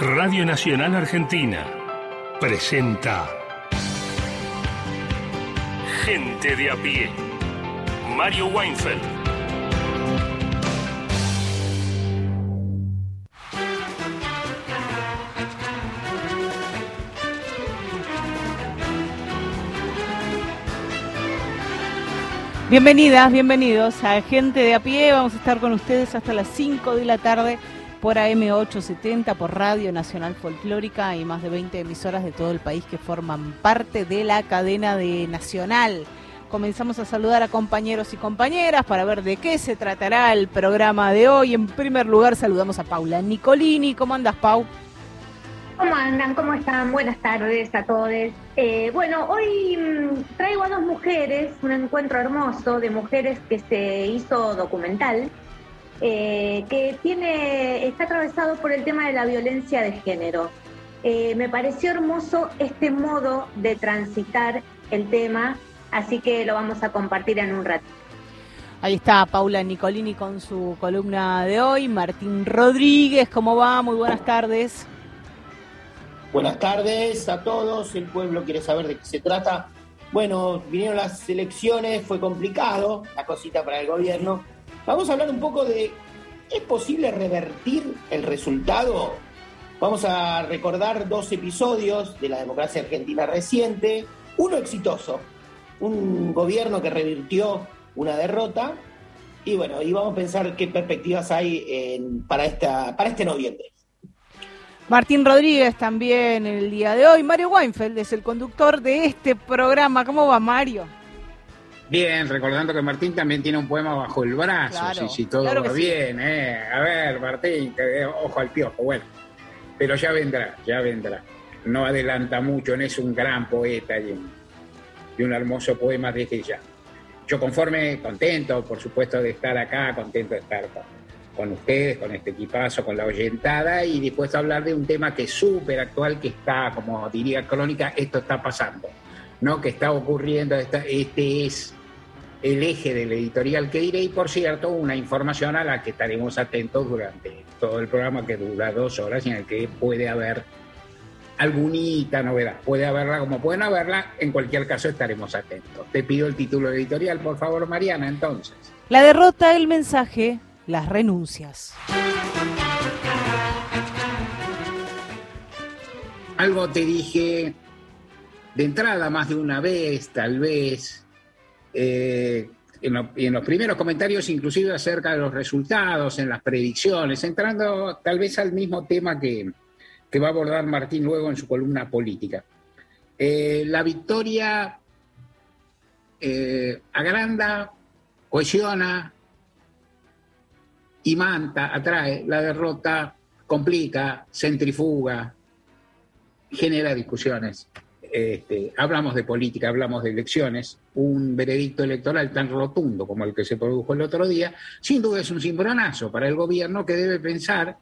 Radio Nacional Argentina presenta Gente de a pie. Mario Weinfeld. Bienvenidas, bienvenidos a Gente de a pie. Vamos a estar con ustedes hasta las 5 de la tarde por AM870, por Radio Nacional Folclórica y más de 20 emisoras de todo el país que forman parte de la cadena de Nacional. Comenzamos a saludar a compañeros y compañeras para ver de qué se tratará el programa de hoy. En primer lugar saludamos a Paula Nicolini. ¿Cómo andas, Pau? ¿Cómo andan? ¿Cómo están? Buenas tardes a todos. Bueno, hoy traigo a dos mujeres, un encuentro hermoso de mujeres que se hizo documental, que está atravesado por el tema de la violencia de género. Me pareció hermoso este modo de transitar el tema, así que lo vamos a compartir en un rato. Ahí está Paula Nicolini con su columna de hoy. Martín Rodríguez, ¿cómo va? Muy buenas tardes. Buenas tardes a todos, el pueblo quiere saber de qué se trata. Bueno, vinieron las elecciones, fue complicado la cosita para el gobierno. Vamos a hablar un poco de, ¿es posible revertir el resultado? Vamos a recordar 2 episodios de la democracia argentina reciente, uno exitoso, un gobierno que revirtió una derrota, y bueno, y vamos a pensar qué perspectivas hay para este noviembre. Martín Rodríguez también el día de hoy. Mario Weinfeld es el conductor de este programa. ¿Cómo va, Mario? Bien, recordando que Martín también tiene un poema bajo el brazo, claro, si todo claro va sí. bien, A ver, Martín, ojo al piojo, bueno. Pero ya vendrá. No adelanta mucho, no es un gran poeta y un hermoso poema desde ya. Yo contento, por supuesto, de estar acá, contento de estar con ustedes, con este equipazo, con la oyentada, y dispuesto a hablar de un tema que es súper actual, que está, como diría Crónica, esto está pasando, ¿no? Que está ocurriendo, este es el eje del editorial que diré, y por cierto, una información a la que estaremos atentos durante todo el programa, que dura 2 horas, y en el que puede haber algunita novedad, puede haberla como pueden haberla, en cualquier caso estaremos atentos. Te pido el título editorial, por favor, Mariana, entonces. La derrota, el mensaje, las renuncias. Algo te dije de entrada más de una vez, tal vez, en los primeros comentarios, inclusive acerca de los resultados, en las predicciones, entrando tal vez al mismo tema que va a abordar Martín luego en su columna política. La victoria agranda, cohesiona, imanta, atrae. La derrota complica, centrifuga, genera discusiones. Hablamos de política, hablamos de elecciones. Un veredicto electoral tan rotundo como el que se produjo el otro día, sin duda es un cimbronazo para el gobierno, que debe pensar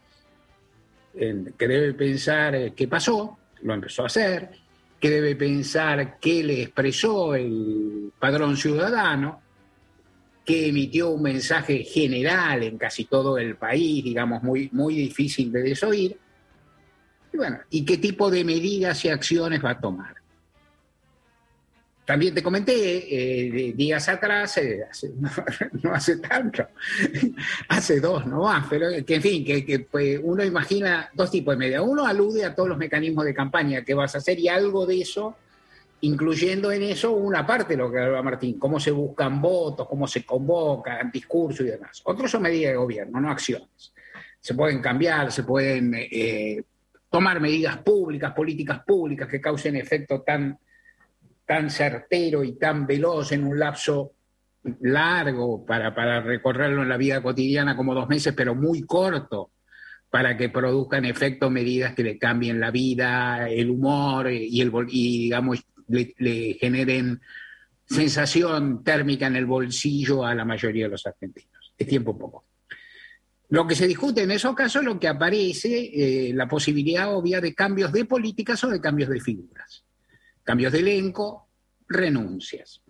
qué pasó, lo empezó a hacer, que debe pensar qué le expresó el padrón ciudadano, que emitió un mensaje general en casi todo el país, digamos, muy, muy difícil de desoír, y bueno, y qué tipo de medidas y acciones va a tomar. También te comenté días atrás, no hace tanto, hace 2 no más, pero que en fin, que pues, uno imagina 2 tipos de medidas. Uno alude a todos los mecanismos de campaña que vas a hacer, y algo de eso, incluyendo en eso una parte de lo que habla Martín, cómo se buscan votos, cómo se convocan, discursos y demás. Otros son medidas de gobierno, no acciones. Se pueden cambiar, se pueden tomar medidas públicas, políticas públicas que causen efecto tan certero y tan veloz en un lapso largo para recorrerlo en la vida cotidiana como 2 meses, pero muy corto, para que produzcan efecto medidas que le cambien la vida, el humor y digamos, le generen sensación térmica en el bolsillo a la mayoría de los argentinos. Es tiempo poco. Lo que se discute en esos casos, lo que aparece, la posibilidad obvia de cambios de políticas o de cambios de figuras. Cambios de elenco, renuncias.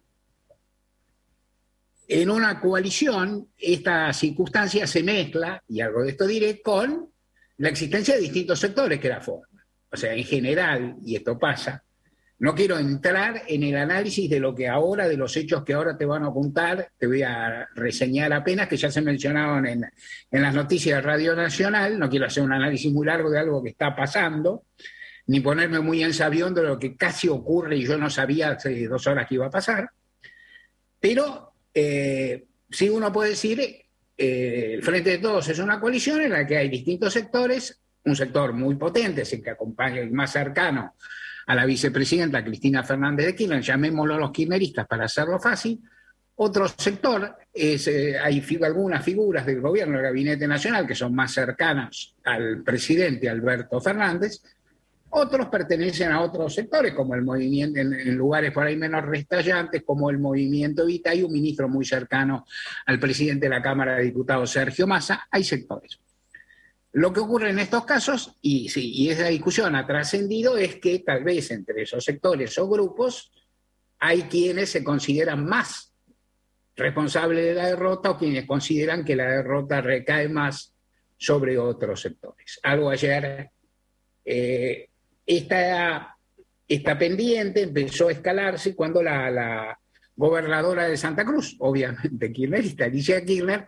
En una coalición, esta circunstancia se mezcla, y algo de esto diré, con la existencia de distintos sectores que la forman. O sea, en general, y esto pasa, no quiero entrar en el análisis de lo que ahora, de los hechos que ahora te van a apuntar, te voy a reseñar apenas, que ya se mencionaron en las noticias de Radio Nacional. No quiero hacer un análisis muy largo de algo que está pasando, ni ponerme muy en sabión de lo que casi ocurre y yo no sabía hace 2 horas que iba a pasar. Pero sí uno puede decir, el Frente de Todos es una coalición en la que hay distintos sectores, un sector muy potente, es el que acompaña, el más cercano a la vicepresidenta Cristina Fernández de Kirchner, llamémoslo los kirchneristas para hacerlo fácil. Otro sector es, hay algunas figuras del gobierno del Gabinete Nacional que son más cercanas al presidente Alberto Fernández. Otros pertenecen a otros sectores, como el movimiento, en lugares por ahí menos restallantes, como el movimiento Evita, y un ministro muy cercano al presidente de la Cámara de Diputados, Sergio Massa. Hay sectores. Lo que ocurre en estos casos, y esa discusión ha trascendido, es que tal vez entre esos sectores o grupos hay quienes se consideran más responsables de la derrota o quienes consideran que la derrota recae más sobre otros sectores. Algo ayer, esta pendiente empezó a escalarse cuando la gobernadora de Santa Cruz, obviamente kirchnerista, Alicia Kirchner,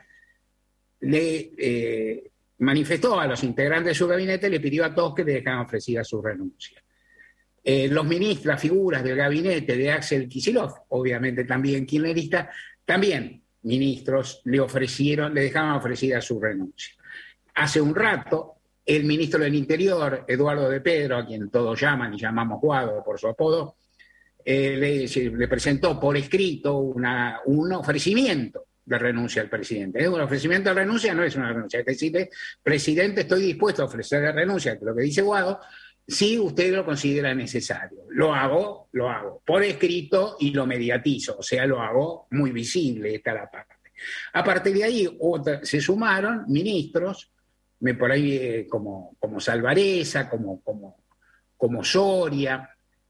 le manifestó a los integrantes de su gabinete, le pidió a todos que le dejaran ofrecida su renuncia. Los ministros, las figuras del gabinete de Axel Kicillof, obviamente también kirchnerista, también ministros le dejaban ofrecida su renuncia. Hace un rato, el ministro del Interior, Eduardo de Pedro, a quien todos llaman y llamamos Guado por su apodo, le presentó por escrito un ofrecimiento de renuncia al presidente. Un ofrecimiento de renuncia no es una renuncia. Es decir, presidente, estoy dispuesto a ofrecer la renuncia, que es lo que dice Guado, si usted lo considera necesario. Lo hago por escrito y lo mediatizo, o sea, lo hago muy visible, esta la parte. A partir de ahí se sumaron ministros, por ahí como Salvareza, como Soria,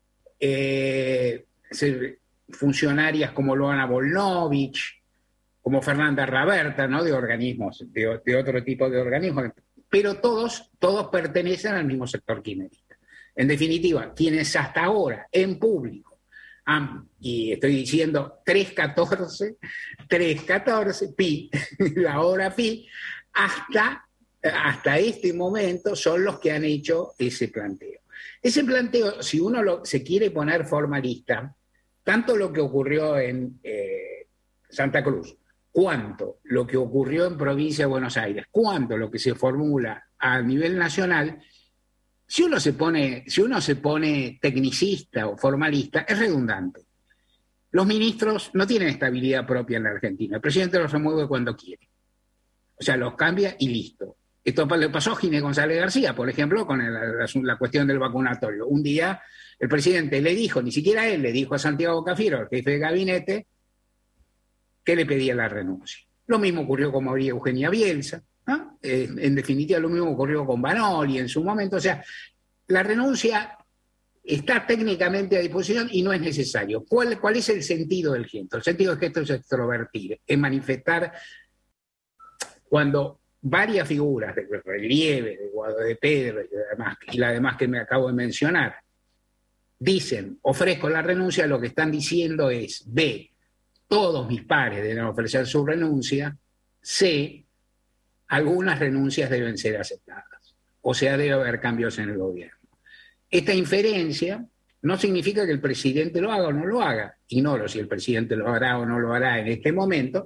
funcionarias como Loana Volnovich, como Fernanda Raberta, ¿no? De organismos, de otro tipo de organismos, pero todos pertenecen al mismo sector kirchnerista. En definitiva, quienes hasta ahora, en público, y estoy diciendo 314, pi, la hora pi, hasta este momento son los que han hecho ese planteo. Ese planteo, si uno se quiere poner formalista, tanto lo que ocurrió en Santa Cruz, cuanto lo que ocurrió en Provincia de Buenos Aires, cuanto lo que se formula a nivel nacional, si uno se pone tecnicista o formalista, es redundante. Los ministros no tienen estabilidad propia en la Argentina. El presidente los remueve cuando quiere. O sea, los cambia y listo. Esto le pasó a Ginés González García, por ejemplo, con la cuestión del vacunatorio. Un día el presidente le dijo, ni siquiera él, le dijo a Santiago Cafiero, el jefe de gabinete, que le pedía la renuncia. Lo mismo ocurrió con María Eugenia Bielsa, ¿no? En definitiva, lo mismo ocurrió con Banoli en su momento. O sea, la renuncia está técnicamente a disposición y no es necesario. ¿Cuál es el sentido del gesto? El sentido del gesto es extrovertir, es manifestar cuando varias figuras de relieve, de Guado de Pedro y la demás que me acabo de mencionar, dicen, ofrezco la renuncia, lo que están diciendo es, B, todos mis pares deben ofrecer su renuncia, C, algunas renuncias deben ser aceptadas. O sea, debe haber cambios en el gobierno. Esta inferencia no significa que el presidente lo haga o no lo haga. Ignoro si el presidente lo hará o no lo hará en este momento,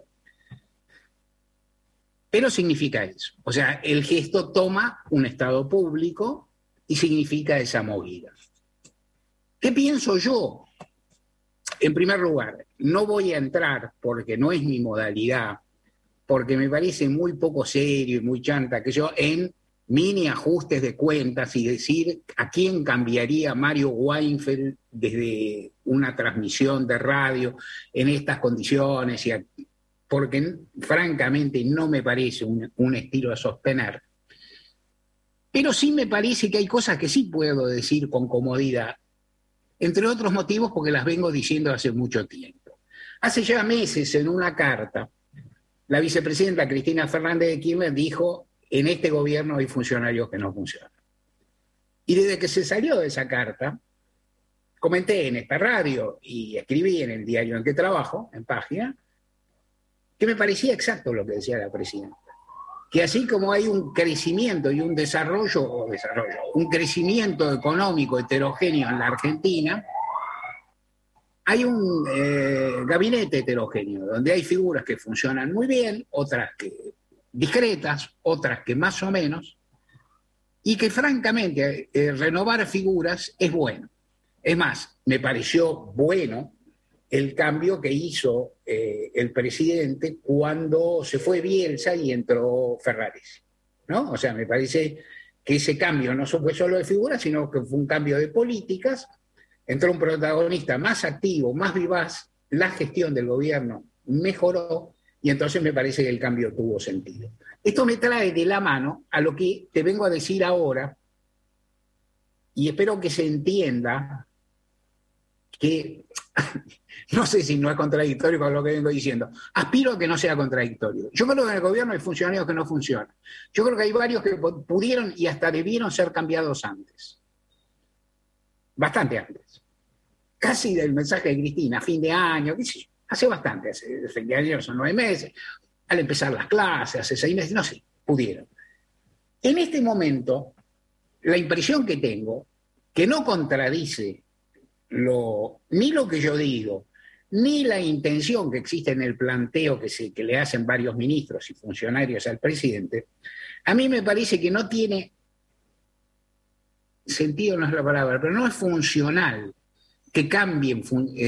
pero significa eso. O sea, el gesto toma un estado público y significa esa movida. ¿Qué pienso yo? En primer lugar, no voy a entrar, porque no es mi modalidad, porque me parece muy poco serio y muy chanta que yo en mini ajustes de cuentas y decir a quién cambiaría Mario Weinfeld desde una transmisión de radio en estas condiciones, porque francamente no me parece un estilo a sostener. Pero sí me parece que hay cosas que sí puedo decir con comodidad, entre otros motivos porque las vengo diciendo hace mucho tiempo. Hace ya meses, en una carta, la vicepresidenta Cristina Fernández de Kirchner dijo en este gobierno hay funcionarios que no funcionan. Y desde que se salió de esa carta, comenté en esta radio y escribí en el diario en que trabajo, en Página, que me parecía exacto lo que decía la presidenta. Que así como hay un crecimiento y un un crecimiento económico heterogéneo en la Argentina, hay un gabinete heterogéneo, donde hay figuras que funcionan muy bien, otras que discretas, otras que más o menos, y que francamente renovar figuras es bueno. Es más, me pareció bueno el cambio que hizo el presidente cuando se fue Bielsa y entró Ferraris, ¿no? O sea, me parece que ese cambio no fue solo de figuras, sino que fue un cambio de políticas. Entró un protagonista más activo, más vivaz, la gestión del gobierno mejoró y entonces me parece que el cambio tuvo sentido. Esto me trae de la mano a lo que te vengo a decir ahora y espero que se entienda que, no sé si no es contradictorio con lo que vengo diciendo, aspiro a que no sea contradictorio. Yo creo que en el gobierno hay funcionarios que no funcionan. Yo creo que hay varios que pudieron y hasta debieron ser cambiados antes. Bastante antes. Casi del mensaje de Cristina, a fin de año, hace bastante, hace fin de año son 9 meses, al empezar las clases, hace 6 meses, no sé, pudieron. En este momento, la impresión que tengo, que no contradice ni lo que yo digo, ni la intención que existe en el planteo que le hacen varios ministros y funcionarios al presidente, a mí me parece que no tiene sentido, no es la palabra, pero no es funcional que cambien,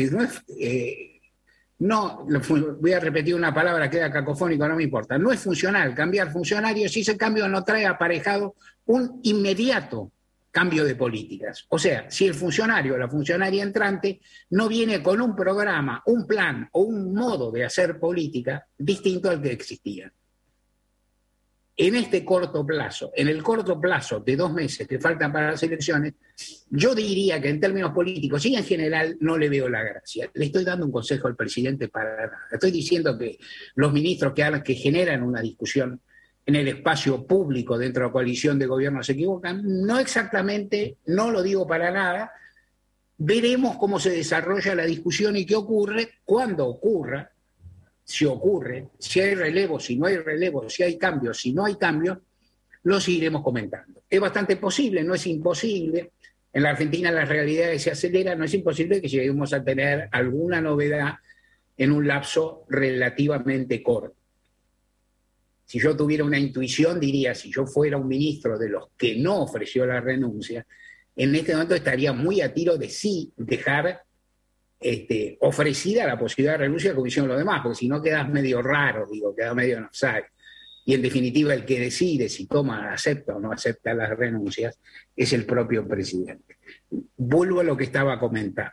voy a repetir una palabra, queda cacofónico, no me importa, no es funcional cambiar funcionarios si ese cambio no trae aparejado un inmediato cambio de políticas. O sea, si el funcionario o la funcionaria entrante no viene con un programa, un plan o un modo de hacer política distinto al que existía. En este corto plazo, en el corto plazo de 2 meses que faltan para las elecciones, yo diría que en términos políticos y en general no le veo la gracia. Le estoy dando un consejo al presidente para nada. Estoy diciendo que los ministros que generan una discusión en el espacio público dentro de la coalición de gobierno se equivocan. No exactamente, no lo digo para nada. Veremos cómo se desarrolla la discusión y qué ocurre cuando ocurra. Si ocurre, si hay relevo, si no hay relevo, si hay cambios, si no hay cambios, los iremos comentando. Es bastante posible, no es imposible. En la Argentina las realidades se aceleran, no es imposible que lleguemos a tener alguna novedad en un lapso relativamente corto. Si yo tuviera una intuición, diría, si yo fuera un ministro de los que no ofreció la renuncia, en este momento estaría muy a tiro de sí dejar ofrecida la posibilidad de renuncia como hicieron los demás, porque si no quedas medio raro, quedas medio en offside. Y en definitiva el que decide si acepta o no acepta las renuncias es el propio presidente. Vuelvo a lo que estaba comentando.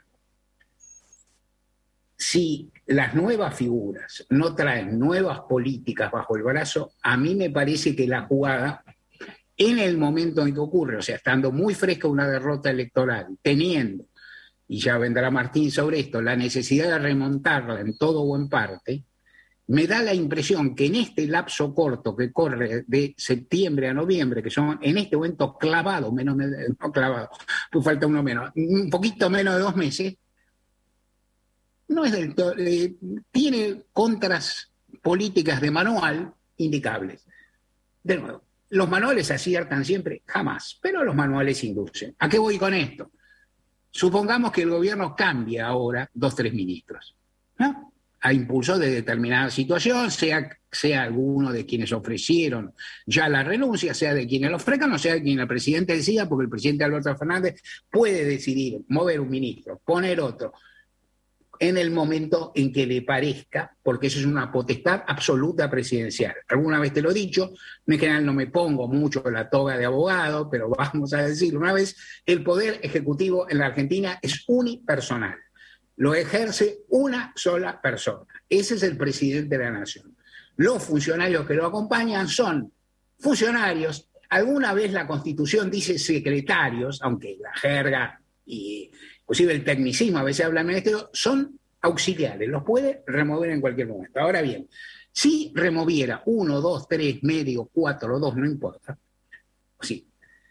Si las nuevas figuras no traen nuevas políticas bajo el brazo, a mí me parece que la jugada, en el momento en que ocurre, o sea, estando muy fresca una derrota electoral, teniendo, y ya vendrá Martín sobre esto, la necesidad de remontarla en todo o en parte, me da la impresión que en este lapso corto que corre de septiembre a noviembre, que son en este momento clavados, no clavados, pues falta uno menos, un poquito menos de 2 meses, no es del todo, tiene contras políticas de manual indicables. De nuevo, los manuales aciertan siempre, jamás, pero los manuales inducen. ¿A qué voy con esto? Supongamos que el gobierno cambia ahora 2 o 3 ministros, ¿no? A impulso de determinada situación, sea alguno de quienes ofrecieron ya la renuncia, sea de quienes lo ofrezcan, o sea de quien el presidente decida, porque el presidente Alberto Fernández puede decidir mover un ministro, poner otro, en el momento en que le parezca, porque eso es una potestad absoluta presidencial. Alguna vez te lo he dicho, en general no me pongo mucho la toga de abogado, pero vamos a decirlo una vez, el poder ejecutivo en la Argentina es unipersonal. Lo ejerce una sola persona. Ese es el presidente de la nación. Los funcionarios que lo acompañan son funcionarios, alguna vez la Constitución dice secretarios, aunque la jerga y inclusive el tecnicismo, a veces habla del ministerio, son auxiliares, los puede remover en cualquier momento. Ahora bien, Si removiera 1, 2, 3, medio, 4, 2, no importa, sí,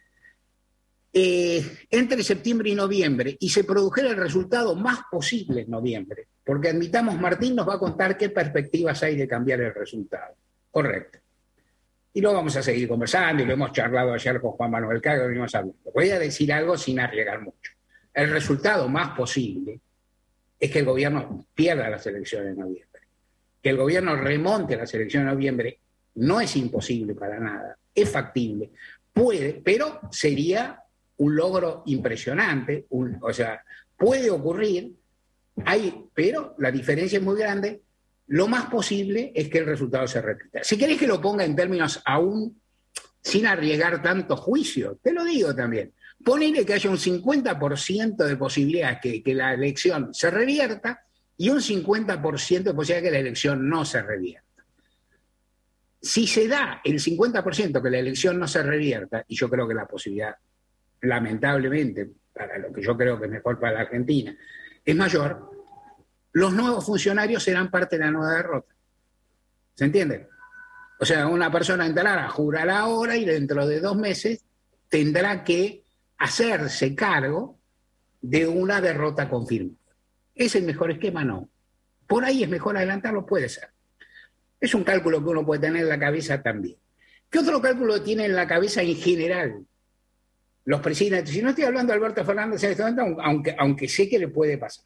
entre septiembre y noviembre, y se produjera el resultado más posible en noviembre, porque admitamos, Martín nos va a contar qué perspectivas hay de cambiar el resultado. Correcto. Y lo vamos a seguir conversando, y lo hemos charlado ayer con Juan Manuel Cago, voy a decir algo sin arriesgar mucho. El resultado más posible es que el gobierno pierda las elecciones en noviembre. Que el gobierno remonte las elecciones en noviembre no es imposible para nada, es factible, puede, pero sería un logro impresionante, o sea, puede ocurrir, pero la diferencia es muy grande. Lo más posible es que el resultado se repita. Si querés que lo ponga en términos aún sin arriesgar tanto juicio, te lo digo también. Ponele que haya un 50% de posibilidad que la elección se revierta y un 50% de posibilidad que la elección no se revierta. Si se da el 50% que la elección no se revierta, y yo creo que la posibilidad, lamentablemente, para lo que yo creo que es mejor para la Argentina, es mayor, los nuevos funcionarios serán parte de la nueva derrota. ¿Se entiende? O sea, una persona entrará, jurará ahora y dentro de 2 meses tendrá que hacerse cargo de una derrota confirmada. ¿Es el mejor esquema? No. Por ahí es mejor adelantarlo, puede ser. Es un cálculo que uno puede tener en la cabeza también. ¿Qué otro cálculo tiene en la cabeza en general los presidentes? Si no estoy hablando de Alberto Fernández en este momento, aunque sé que le puede pasar.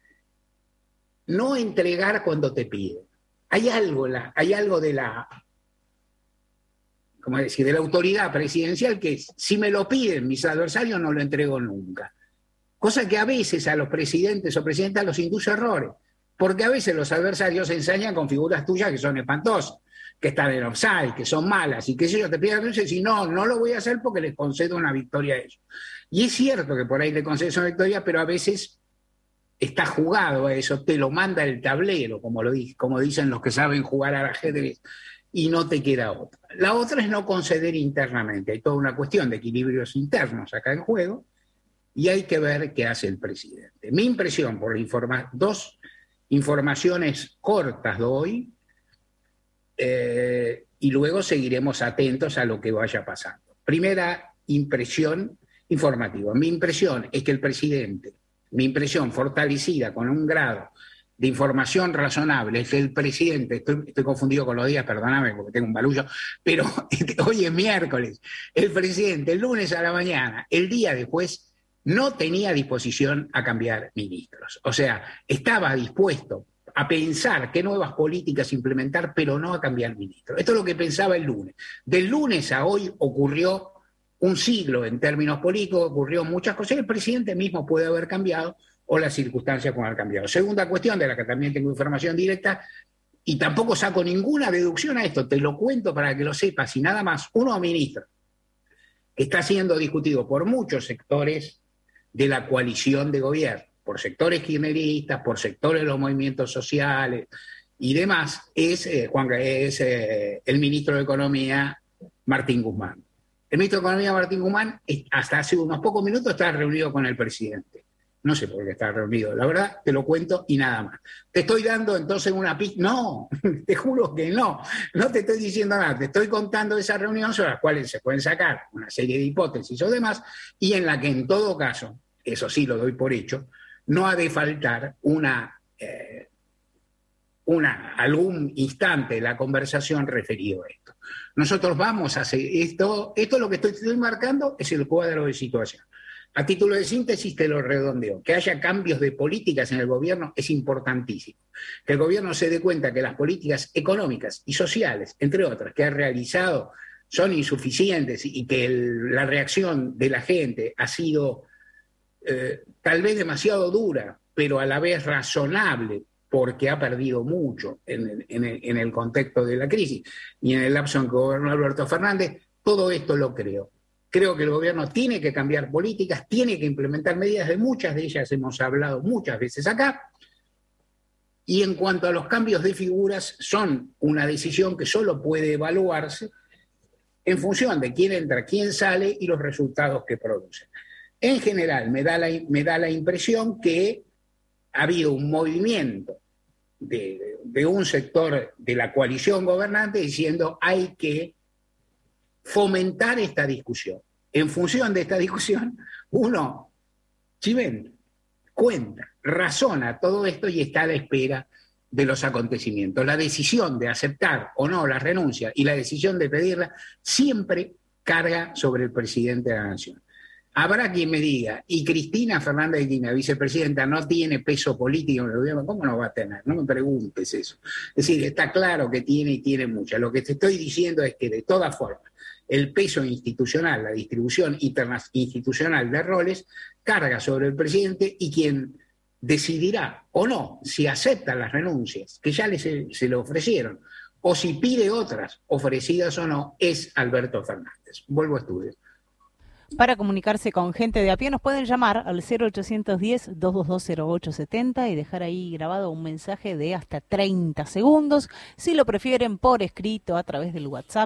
No entregar cuando te piden. Hay algo de la, ¿cómo decir?, de la autoridad presidencial que es, si me lo piden mis adversarios no lo entrego nunca. Cosa que a veces a los presidentes o presidentas los induce a errores, porque a veces los adversarios se ensañan con figuras tuyas que son espantosas, que están en offside, que son malas, y que si ellos te piden y si no lo voy a hacer porque les concedo una victoria a ellos. Y es cierto que por ahí le concedes una victoria, pero a veces está jugado a eso, te lo manda el tablero, como dicen los que saben jugar al ajedrez, y no te queda otra. La otra es no conceder internamente. Hay toda una cuestión de equilibrios internos acá en juego, y hay que ver qué hace el presidente. Mi impresión, por dos informaciones cortas de hoy, y luego seguiremos atentos a lo que vaya pasando. Primera impresión informativa. Mi impresión es que el presidente, mi impresión fortalecida con un grado de información razonable, es que el presidente, estoy confundido con los días, perdóname porque tengo un barullo, pero hoy es miércoles, el presidente el lunes a la mañana, el día después, no tenía disposición a cambiar ministros. O sea, estaba dispuesto a pensar qué nuevas políticas implementar, pero no a cambiar ministros. Esto es lo que pensaba el lunes. Del lunes a hoy ocurrió un siglo en términos políticos, ocurrió muchas cosas, el presidente mismo puede haber cambiado o las circunstancias pueden haber cambiado. Segunda cuestión, de la que también tengo información directa, y tampoco saco ninguna deducción a esto, te lo cuento para que lo sepas, y nada más, un nuevo ministro que está siendo discutido por muchos sectores de la coalición de gobierno, por sectores kirchneristas, por sectores de los movimientos sociales y demás, es el ministro de Economía, Martín Guzmán. El ministro de Economía, Martín Guzmán, hasta hace unos pocos minutos estaba reunido con el presidente. No sé por qué está reunido, la verdad, te lo cuento y nada más. ¿Te estoy dando entonces una pista? No, te juro que no te estoy diciendo nada, te estoy contando esa reunión sobre las cuales se pueden sacar una serie de hipótesis o demás, y en la que en todo caso, eso sí lo doy por hecho, no ha de faltar algún instante de la conversación referido a esto. Nosotros vamos a hacer esto lo que estoy marcando es el cuadro de situación. A título de síntesis te lo redondeo. Que haya cambios de políticas en el gobierno es importantísimo. Que el gobierno se dé cuenta que las políticas económicas y sociales, entre otras, que ha realizado son insuficientes y que la reacción de la gente ha sido tal vez demasiado dura, pero a la vez razonable, porque ha perdido mucho en el contexto de la crisis y en el lapso en que gobernó Alberto Fernández. Todo esto lo creo. Creo que el gobierno tiene que cambiar políticas, tiene que implementar medidas, de muchas de ellas hemos hablado muchas veces acá, y en cuanto a los cambios de figuras, son una decisión que solo puede evaluarse en función de quién entra, quién sale y los resultados que producen. En general, me da la impresión que ha habido un movimiento de un sector de la coalición gobernante diciendo hay que fomentar esta discusión. En función de esta discusión, uno, Chimén, cuenta, razona todo esto y está a la espera de los acontecimientos. La decisión de aceptar o no la renuncia y la decisión de pedirla siempre carga sobre el presidente de la Nación. Habrá quien me diga, y Cristina Fernández de Kirchner, vicepresidenta, no tiene peso político en el gobierno. ¿Cómo no va a tener? No me preguntes eso. Es decir, está claro que tiene y tiene mucha. Lo que te estoy diciendo es que de todas formas, el peso institucional, la distribución institucional de roles, carga sobre el presidente y quien decidirá o no si acepta las renuncias que ya se le ofrecieron o si pide otras ofrecidas o no es Alberto Fernández. Vuelvo a estudio. Para comunicarse con Gente de a Pie nos pueden llamar al 0810-222-0870 y dejar ahí grabado un mensaje de hasta 30 segundos. Si lo prefieren por escrito a través del WhatsApp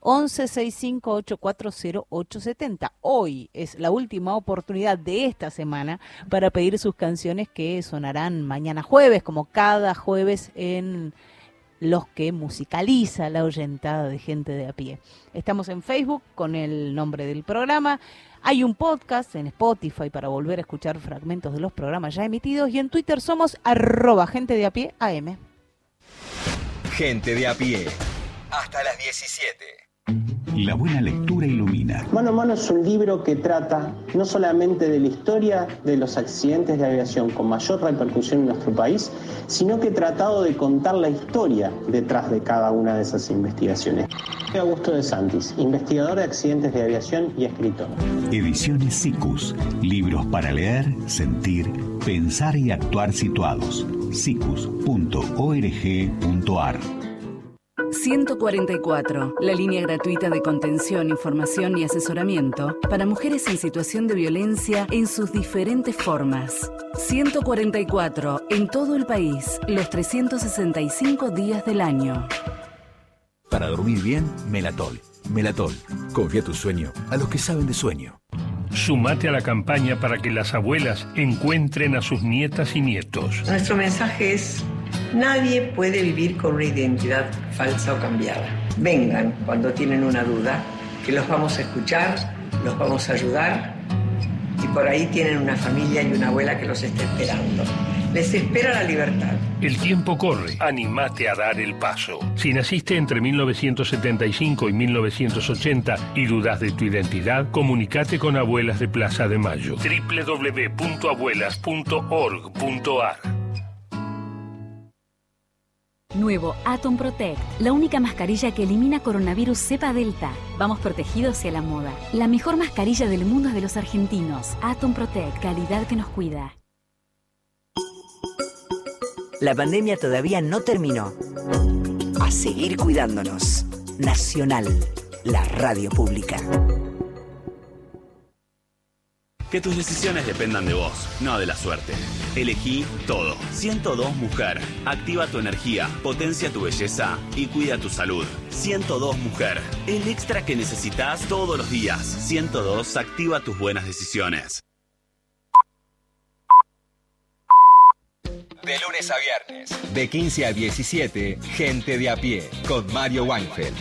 1165-840-870. Hoy es la última oportunidad de esta semana para pedir sus canciones que sonarán mañana jueves, como cada jueves en los que musicaliza la oyentada de Gente de a Pie. Estamos en Facebook con el nombre del programa. Hay un podcast en Spotify para volver a escuchar fragmentos de los programas ya emitidos y en Twitter somos @GenteDeAPie.am. Gente de a Pie. Hasta las 17. La buena lectura ilumina. Mano a Mano es un libro que trata no solamente de la historia de los accidentes de aviación con mayor repercusión en nuestro país, sino que he tratado de contar la historia detrás de cada una de esas investigaciones. Soy Augusto de Santis, investigador de accidentes de aviación y escritor. Ediciones SICUS. Libros para leer, sentir, pensar y actuar situados. sicus.org.ar. 144, la línea gratuita de contención, información y asesoramiento para mujeres en situación de violencia en sus diferentes formas. 144, en todo el país, los 365 días del año. Para dormir bien, Melatol. Melatol, confía tu sueño a los que saben de sueño. Sumate a la campaña para que las abuelas encuentren a sus nietas y nietos. Nuestro mensaje es: nadie puede vivir con una identidad falsa o cambiada. Vengan cuando tienen una duda, que los vamos a escuchar, los vamos a ayudar y por ahí tienen una familia y una abuela que los está esperando. Les espera la libertad. El tiempo corre. Animate a dar el paso. Si naciste entre 1975 y 1980 y dudas de tu identidad, comunicate con Abuelas de Plaza de Mayo. www.abuelas.org.ar. Nuevo Atom Protect, la única mascarilla que elimina coronavirus cepa delta. Vamos protegidos hacia la moda. La mejor mascarilla del mundo es de los argentinos. Atom Protect, calidad que nos cuida. La pandemia todavía no terminó. A seguir cuidándonos. Nacional, la radio pública. Que tus decisiones dependan de vos, no de la suerte. Elegí todo. 102 Mujer. Activa tu energía, potencia tu belleza y cuida tu salud. 102 Mujer. El extra que necesitas todos los días. 102 activa tus buenas decisiones. De lunes a viernes, de 15 a 17, Gente de a Pie, con Mario Weinfeld.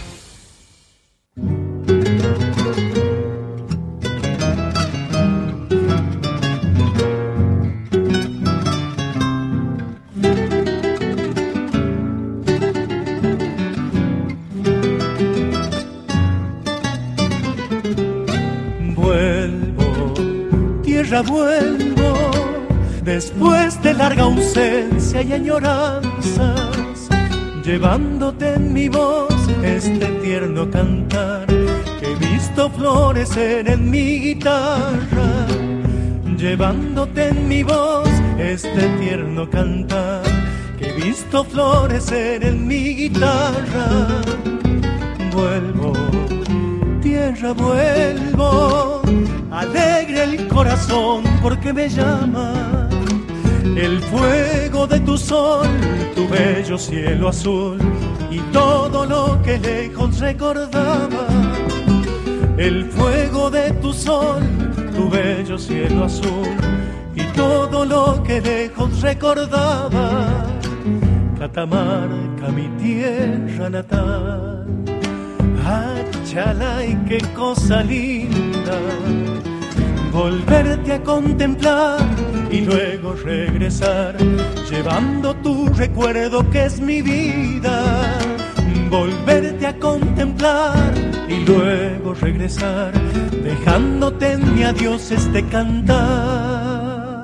Vuelvo después de larga ausencia y añoranzas, llevándote en mi voz este tierno cantar que he visto florecer en mi guitarra. Llevándote en mi voz este tierno cantar que he visto florecer en mi guitarra. Vuelvo, tierra, vuelvo, alegre el corazón porque me llama el fuego de tu sol, tu bello cielo azul y todo lo que lejos recordaba. El fuego de tu sol, tu bello cielo azul y todo lo que lejos recordaba. Catamarca, mi tierra natal. Chalay, qué cosa linda, volverte a contemplar y luego regresar, llevando tu recuerdo que es mi vida. Volverte a contemplar y luego regresar, dejándote en mi adiós este cantar.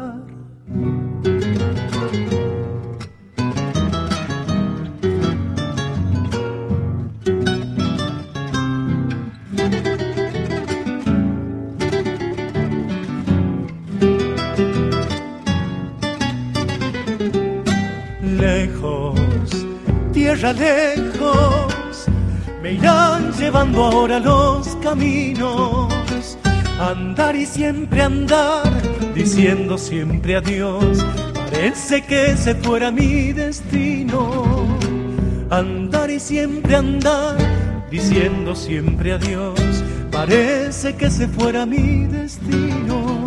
Tierra lejos, me irán llevando ahora los caminos. Andar y siempre andar, diciendo siempre adiós. Parece que se fuera mi destino. Andar y siempre andar, diciendo siempre adiós. Parece que se fuera mi destino.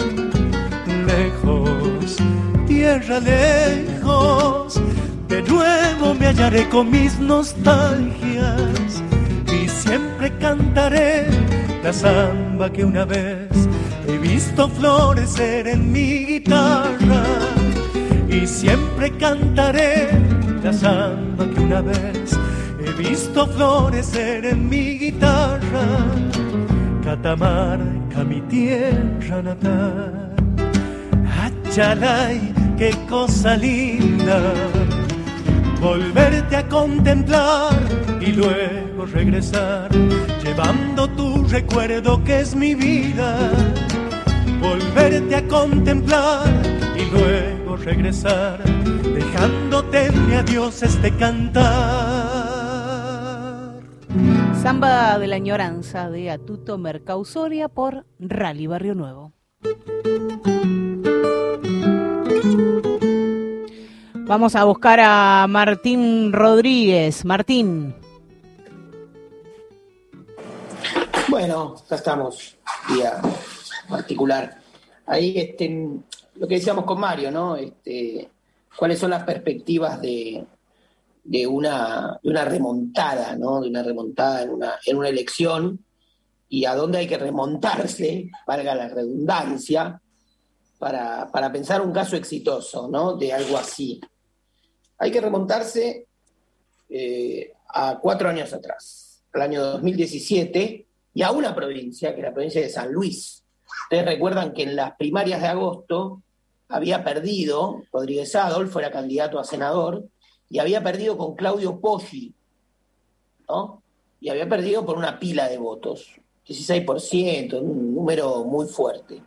Lejos, tierra lejos, de nuevo me hallaré con mis nostalgias y siempre cantaré la samba que una vez he visto florecer en mi guitarra. Y siempre cantaré la samba que una vez he visto florecer en mi guitarra. Catamarca, mi tierra natal. Chalay, qué cosa linda, volverte a contemplar y luego regresar, llevando tu recuerdo que es mi vida. Volverte a contemplar y luego regresar, dejándote en mi adiós este cantar. Samba de la añoranza de Atuto Mercau Soria por Rally Barrio Nuevo. Vamos a buscar a Martín Rodríguez. Martín. Bueno, ya estamos, día particular. Ahí lo que decíamos con Mario, ¿no? ¿Cuáles son las perspectivas de una remontada, ¿no? De una remontada en una elección, y a dónde hay que remontarse, valga la redundancia, para pensar un caso exitoso, ¿no? De algo así. Hay que remontarse a 4 años atrás, al año 2017, y a una provincia, que es la provincia de San Luis. Ustedes recuerdan que en las primarias de agosto había perdido, Rodríguez Adolfo era candidato a senador, y había perdido con Claudio Poggi, ¿no? Y había perdido por una pila de votos, 16%, un número muy fuerte.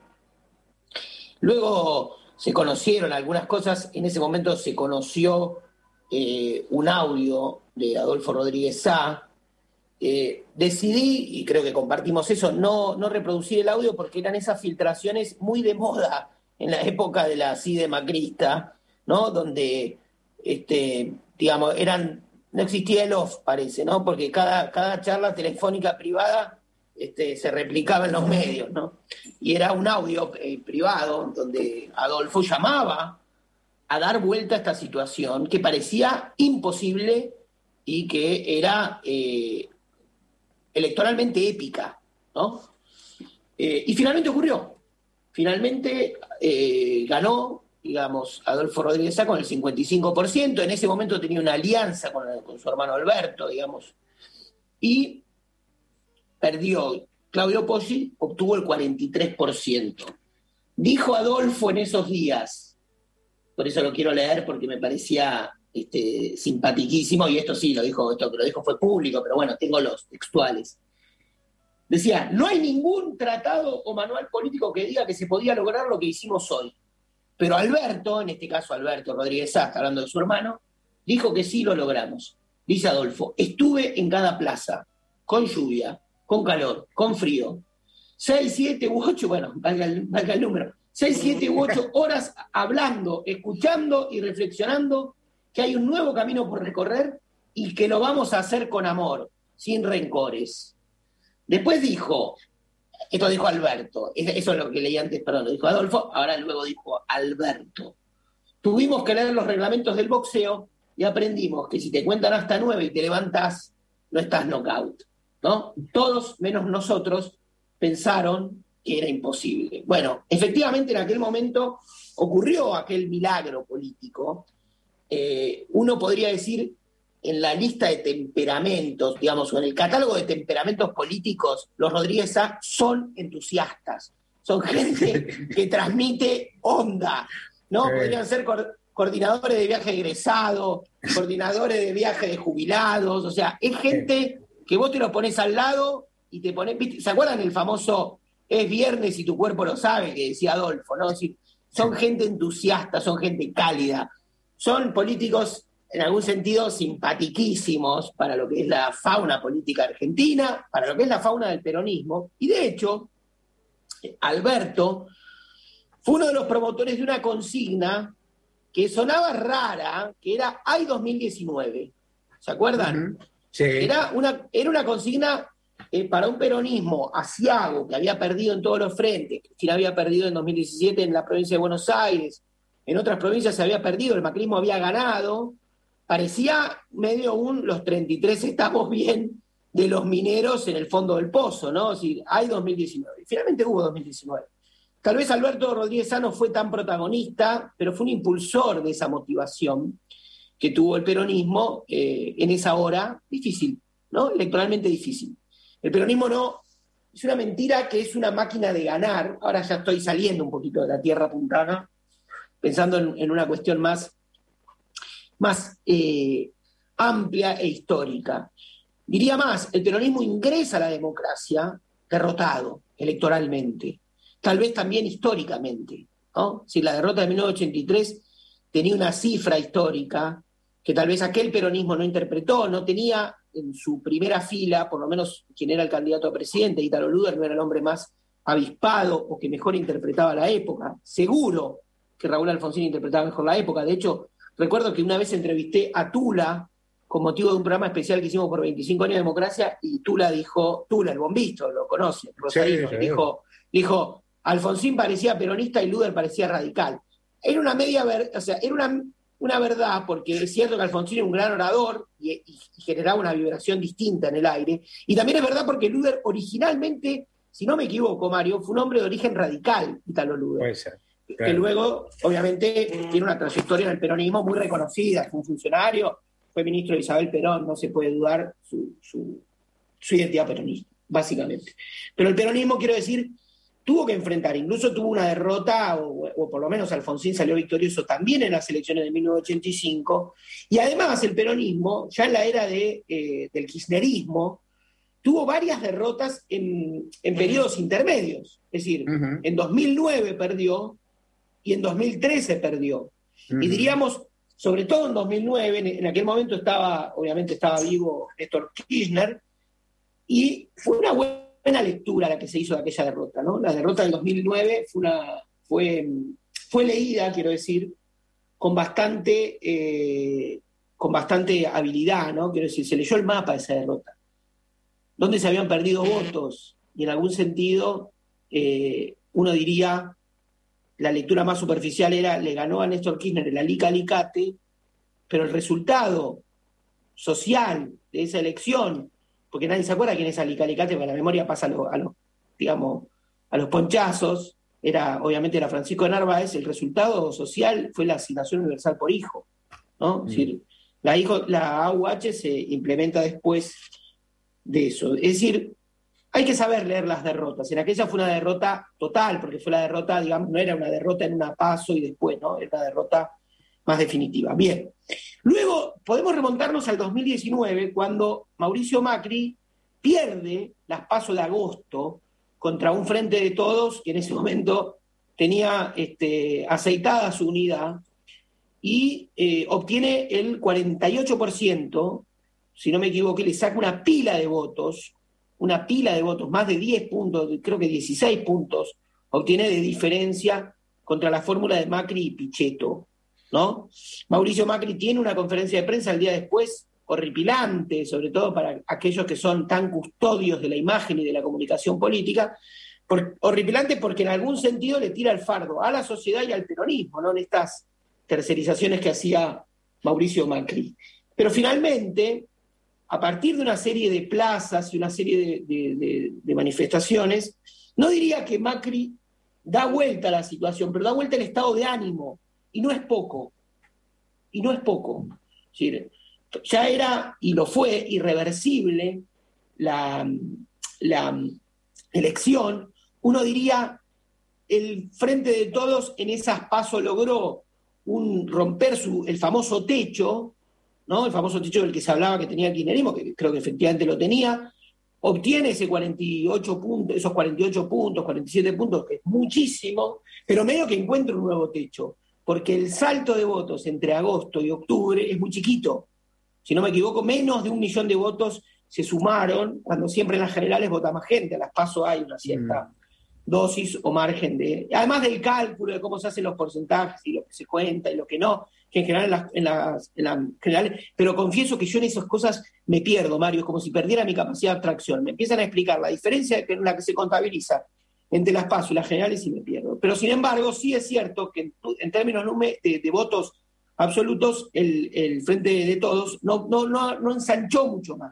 Luego se conocieron algunas cosas. En ese momento se conoció un audio de Adolfo Rodríguez Sá. Decidí, y creo que compartimos eso, no reproducir el audio porque eran esas filtraciones muy de moda en la época de la CIDE macrista, ¿no? Donde, digamos, no existía el off, parece, ¿no? Porque cada charla telefónica privada se replicaba en los medios, ¿no? Y era un audio privado donde Adolfo llamaba a dar vuelta a esta situación que parecía imposible y que era electoralmente épica, ¿no? Y finalmente ocurrió. Finalmente ganó, digamos, Adolfo Rodríguez Sá con el 55%. En ese momento tenía una alianza con su hermano Alberto, digamos, y perdió. Claudio Poggi obtuvo el 43%. Dijo Adolfo en esos días, por eso lo quiero leer porque me parecía simpatiquísimo, y esto sí lo dijo, esto que lo dijo fue público, pero bueno, tengo los textuales. Decía: no hay ningún tratado o manual político que diga que se podía lograr lo que hicimos hoy. Pero Alberto, en este caso Alberto Rodríguez Sá, hablando de su hermano, dijo que sí lo logramos. Dice Adolfo: estuve en cada plaza, con lluvia, con calor, con frío, 6, 7 u 8, bueno, valga el número, 6, 7 u 8 horas hablando, escuchando y reflexionando que hay un nuevo camino por recorrer y que lo vamos a hacer con amor, sin rencores. Después dijo, esto dijo Alberto, eso es lo que leí antes, perdón, lo dijo Adolfo, ahora luego dijo Alberto: tuvimos que leer los reglamentos del boxeo y aprendimos que si te cuentan hasta 9 y te levantás, no estás knockout, ¿no? Todos, menos nosotros, pensaron que era imposible. Bueno, efectivamente en aquel momento ocurrió aquel milagro político. Uno podría decir, en la lista de temperamentos, digamos, o en el catálogo de temperamentos políticos, los Rodríguez Sá son entusiastas, son gente que transmite onda, ¿no? Podrían ser coordinadores de viaje egresado, coordinadores de viaje de jubilados, o sea, es gente que vos te lo pones al lado y te pones, ¿viste? ¿Se acuerdan el famoso "es viernes y tu cuerpo lo sabe", que decía Adolfo, ¿no? Es decir, son gente entusiasta, son gente cálida, son políticos en algún sentido simpatiquísimos para lo que es la fauna política argentina, para lo que es la fauna del peronismo, y de hecho, Alberto fue uno de los promotores de una consigna que sonaba rara, que era "hay 2019". ¿Se acuerdan? Sí. Era una consigna para un peronismo aciago que había perdido en todos los frentes. Cristina había perdido en 2017 en la provincia de Buenos Aires, en otras provincias se había perdido, el macrismo había ganado. Parecía medio los 33 estamos bien de los mineros en el fondo del pozo, ¿no? Es decir, hay 2019. Y finalmente hubo 2019. Tal vez Alberto Rodríguez Sá no fue tan protagonista, pero fue un impulsor de esa motivación que tuvo el peronismo en esa hora difícil, ¿no? Electoralmente difícil. El peronismo no, es una mentira que es una máquina de ganar. Ahora ya estoy saliendo un poquito de la tierra puntana, pensando en una cuestión más amplia e histórica. Diría más, el peronismo ingresa a la democracia derrotado electoralmente, tal vez también históricamente, ¿no? Si la derrota de 1983 tenía una cifra histórica que tal vez aquel peronismo no interpretó, no tenía en su primera fila, por lo menos quien era el candidato a presidente, Ítalo Luder, no era el hombre más avispado o que mejor interpretaba la época. Seguro que Raúl Alfonsín interpretaba mejor la época. De hecho, recuerdo que una vez entrevisté a Tula con motivo de un programa especial que hicimos por 25 años de democracia, y Tula dijo, Tula, el bombisto, lo conoce, Rosarino, sí. dijo, Alfonsín parecía peronista y Luder parecía radical. Era una era una verdad, porque es cierto que Alfonsín era un gran orador y generaba una vibración distinta en el aire, y también es verdad porque Luder originalmente, si no me equivoco, Mario, fue un hombre de origen radical, Ítalo Luder. Puede ser. Claro. Que luego, obviamente, tiene una trayectoria en el peronismo muy reconocida, fue un funcionario, fue ministro de Isabel Perón, no se puede dudar su identidad peronista, básicamente. Pero el peronismo, quiero decir, tuvo que enfrentar, incluso tuvo una derrota, o por lo menos Alfonsín salió victorioso también en las elecciones de 1985, y además el peronismo, ya en la era del kirchnerismo, tuvo varias derrotas en periodos intermedios, es decir, en 2009 perdió, y en 2013 perdió. Y diríamos, sobre todo en 2009, en aquel momento obviamente estaba vivo Néstor Kirchner, y fue una buena lectura la que se hizo de aquella derrota, ¿no? La derrota del 2009 fue leída, quiero decir, con bastante habilidad, ¿no? Quiero decir, se leyó el mapa de esa derrota, donde se habían perdido votos, y en algún sentido uno diría, la lectura más superficial era, le ganó a Néstor Kirchner el alicate, pero el resultado social de esa elección, porque nadie se acuerda quién es alicate, porque la memoria pasa a los ponchazos, obviamente era Francisco de Narváez. El resultado social fue la asignación universal por hijo, ¿no? Es decir, la AUH se implementa después de eso. Es decir, hay que saber leer las derrotas. En aquella fue una derrota total, porque fue la derrota, digamos, no era una derrota en una paso y después, ¿no? Era una derrota más definitiva. Bien. Luego podemos remontarnos al 2019, cuando Mauricio Macri pierde las PASO de agosto contra un Frente de Todos que en ese momento tenía aceitada su unidad, y obtiene el 48%, si no me equivoqué, le saca una pila de votos, más de 10 puntos, creo que 16 puntos, obtiene de diferencia contra la fórmula de Macri y Pichetto, ¿no? Mauricio Macri tiene una conferencia de prensa el día después, horripilante, sobre todo para aquellos que son tan custodios de la imagen y de la comunicación política, horripilante porque en algún sentido le tira el fardo a la sociedad y al peronismo, ¿no? En estas tercerizaciones que hacía Mauricio Macri. Pero finalmente, a partir de una serie de plazas y una serie de manifestaciones, no diría que Macri da vuelta a la situación, pero da vuelta el estado de ánimo, y no es poco. Es decir, ya era, y lo fue, irreversible la elección. Uno diría, el Frente de Todos en esas PASO logró romper el famoso techo, ¿no? El famoso techo del que se hablaba que tenía el kirchnerismo, que creo que efectivamente lo tenía, obtiene esos 48 puntos, 47 puntos, que es muchísimo, pero medio que encuentra un nuevo techo, porque el salto de votos entre agosto y octubre es muy chiquito. Si no me equivoco, menos de 1 millón de votos se sumaron, cuando siempre en las generales vota más gente, a las PASO hay una cierta dosis o margen además del cálculo de cómo se hacen los porcentajes y lo que se cuenta y lo que no, que en general en las generales, pero confieso que yo en esas cosas me pierdo, Mario, es como si perdiera mi capacidad de abstracción. Me empiezan a explicar la diferencia en la que se contabiliza entre las PASO y las generales y me pierdo. Pero sin embargo, sí es cierto que en términos de votos absolutos, el Frente de Todos no ensanchó mucho más.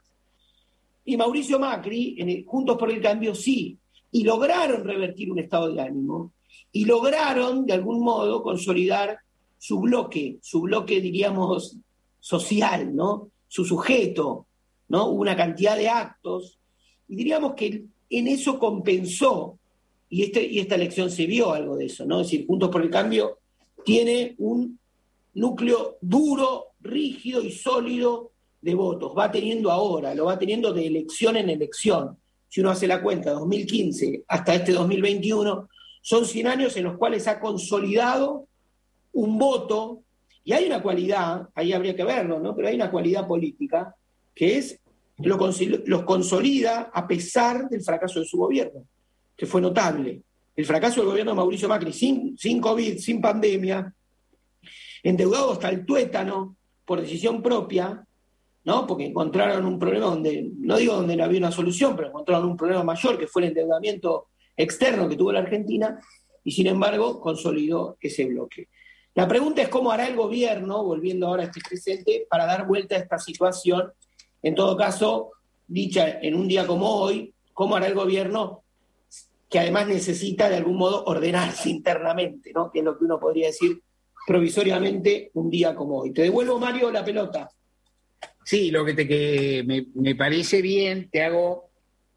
Y Mauricio Macri, Juntos por el Cambio, sí, y lograron revertir un estado de ánimo, y lograron, de algún modo, consolidar su bloque, diríamos, social, ¿no? Su sujeto, ¿no? Hubo una cantidad de actos, y diríamos que en eso compensó, y esta elección se vio algo de eso, ¿no? Es decir, Juntos por el Cambio tiene un núcleo duro, rígido y sólido de votos. Lo va teniendo de elección en elección. Si uno hace la cuenta, 2015 hasta este 2021, son 100 años en los cuales ha consolidado un voto, y hay una cualidad, ahí habría que verlo, ¿no? Pero hay una cualidad política que es, los consolida a pesar del fracaso de su gobierno, que fue notable. El fracaso del gobierno de Mauricio Macri, sin COVID, sin pandemia, endeudado hasta el tuétano, por decisión propia, ¿no? Porque encontraron un problema donde no había una solución, pero encontraron un problema mayor, que fue el endeudamiento externo que tuvo la Argentina, y sin embargo consolidó ese bloque. La pregunta es cómo hará el gobierno, volviendo ahora a este presente, para dar vuelta a esta situación. En todo caso, dicha en un día como hoy, cómo hará el gobierno, que además necesita de algún modo ordenarse internamente, ¿no? Que es lo que uno podría decir provisoriamente un día como hoy. Te devuelvo, Mario, la pelota. Sí, lo que me parece bien, te hago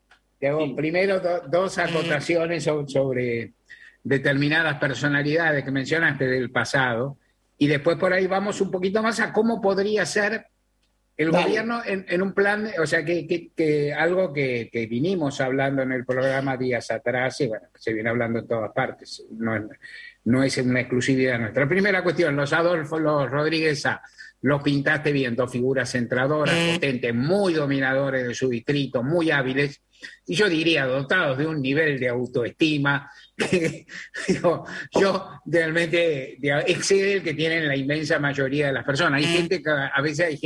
primero dos acotaciones sobre determinadas personalidades que mencionaste del pasado, y después por ahí vamos un poquito más a cómo podría ser el gobierno en un plan, o sea, que algo que vinimos hablando en el programa días atrás, y bueno, se viene hablando en todas partes, no es una exclusividad nuestra. Primera cuestión, los Rodríguez Sá, los pintaste bien, dos figuras centradoras, potentes, muy dominadores de su distrito, muy hábiles, y yo diría dotados de un nivel de autoestima que yo realmente excede el que tienen la inmensa mayoría de las personas. Hay gente que a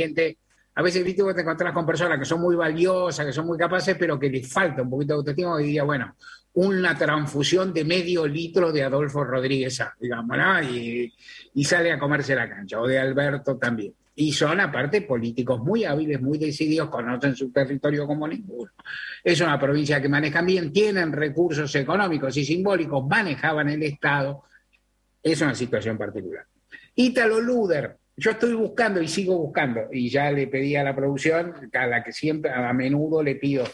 veces viste, vos te encontrás con personas que son muy valiosas, que son muy capaces, pero que les falta un poquito de autoestima, y diría, bueno, una transfusión de medio litro de Adolfo Rodríguez Sá, digamos, ¿no? Y sale a comerse la cancha, o de Alberto también. Y son, aparte, políticos muy hábiles, muy decididos, conocen su territorio como ninguno. Es una provincia que manejan bien, tienen recursos económicos y simbólicos, manejaban el Estado. Es una situación particular. Ítalo Luder, yo estoy buscando y sigo buscando, y ya le pedí a la producción, a la que siempre, a menudo le pido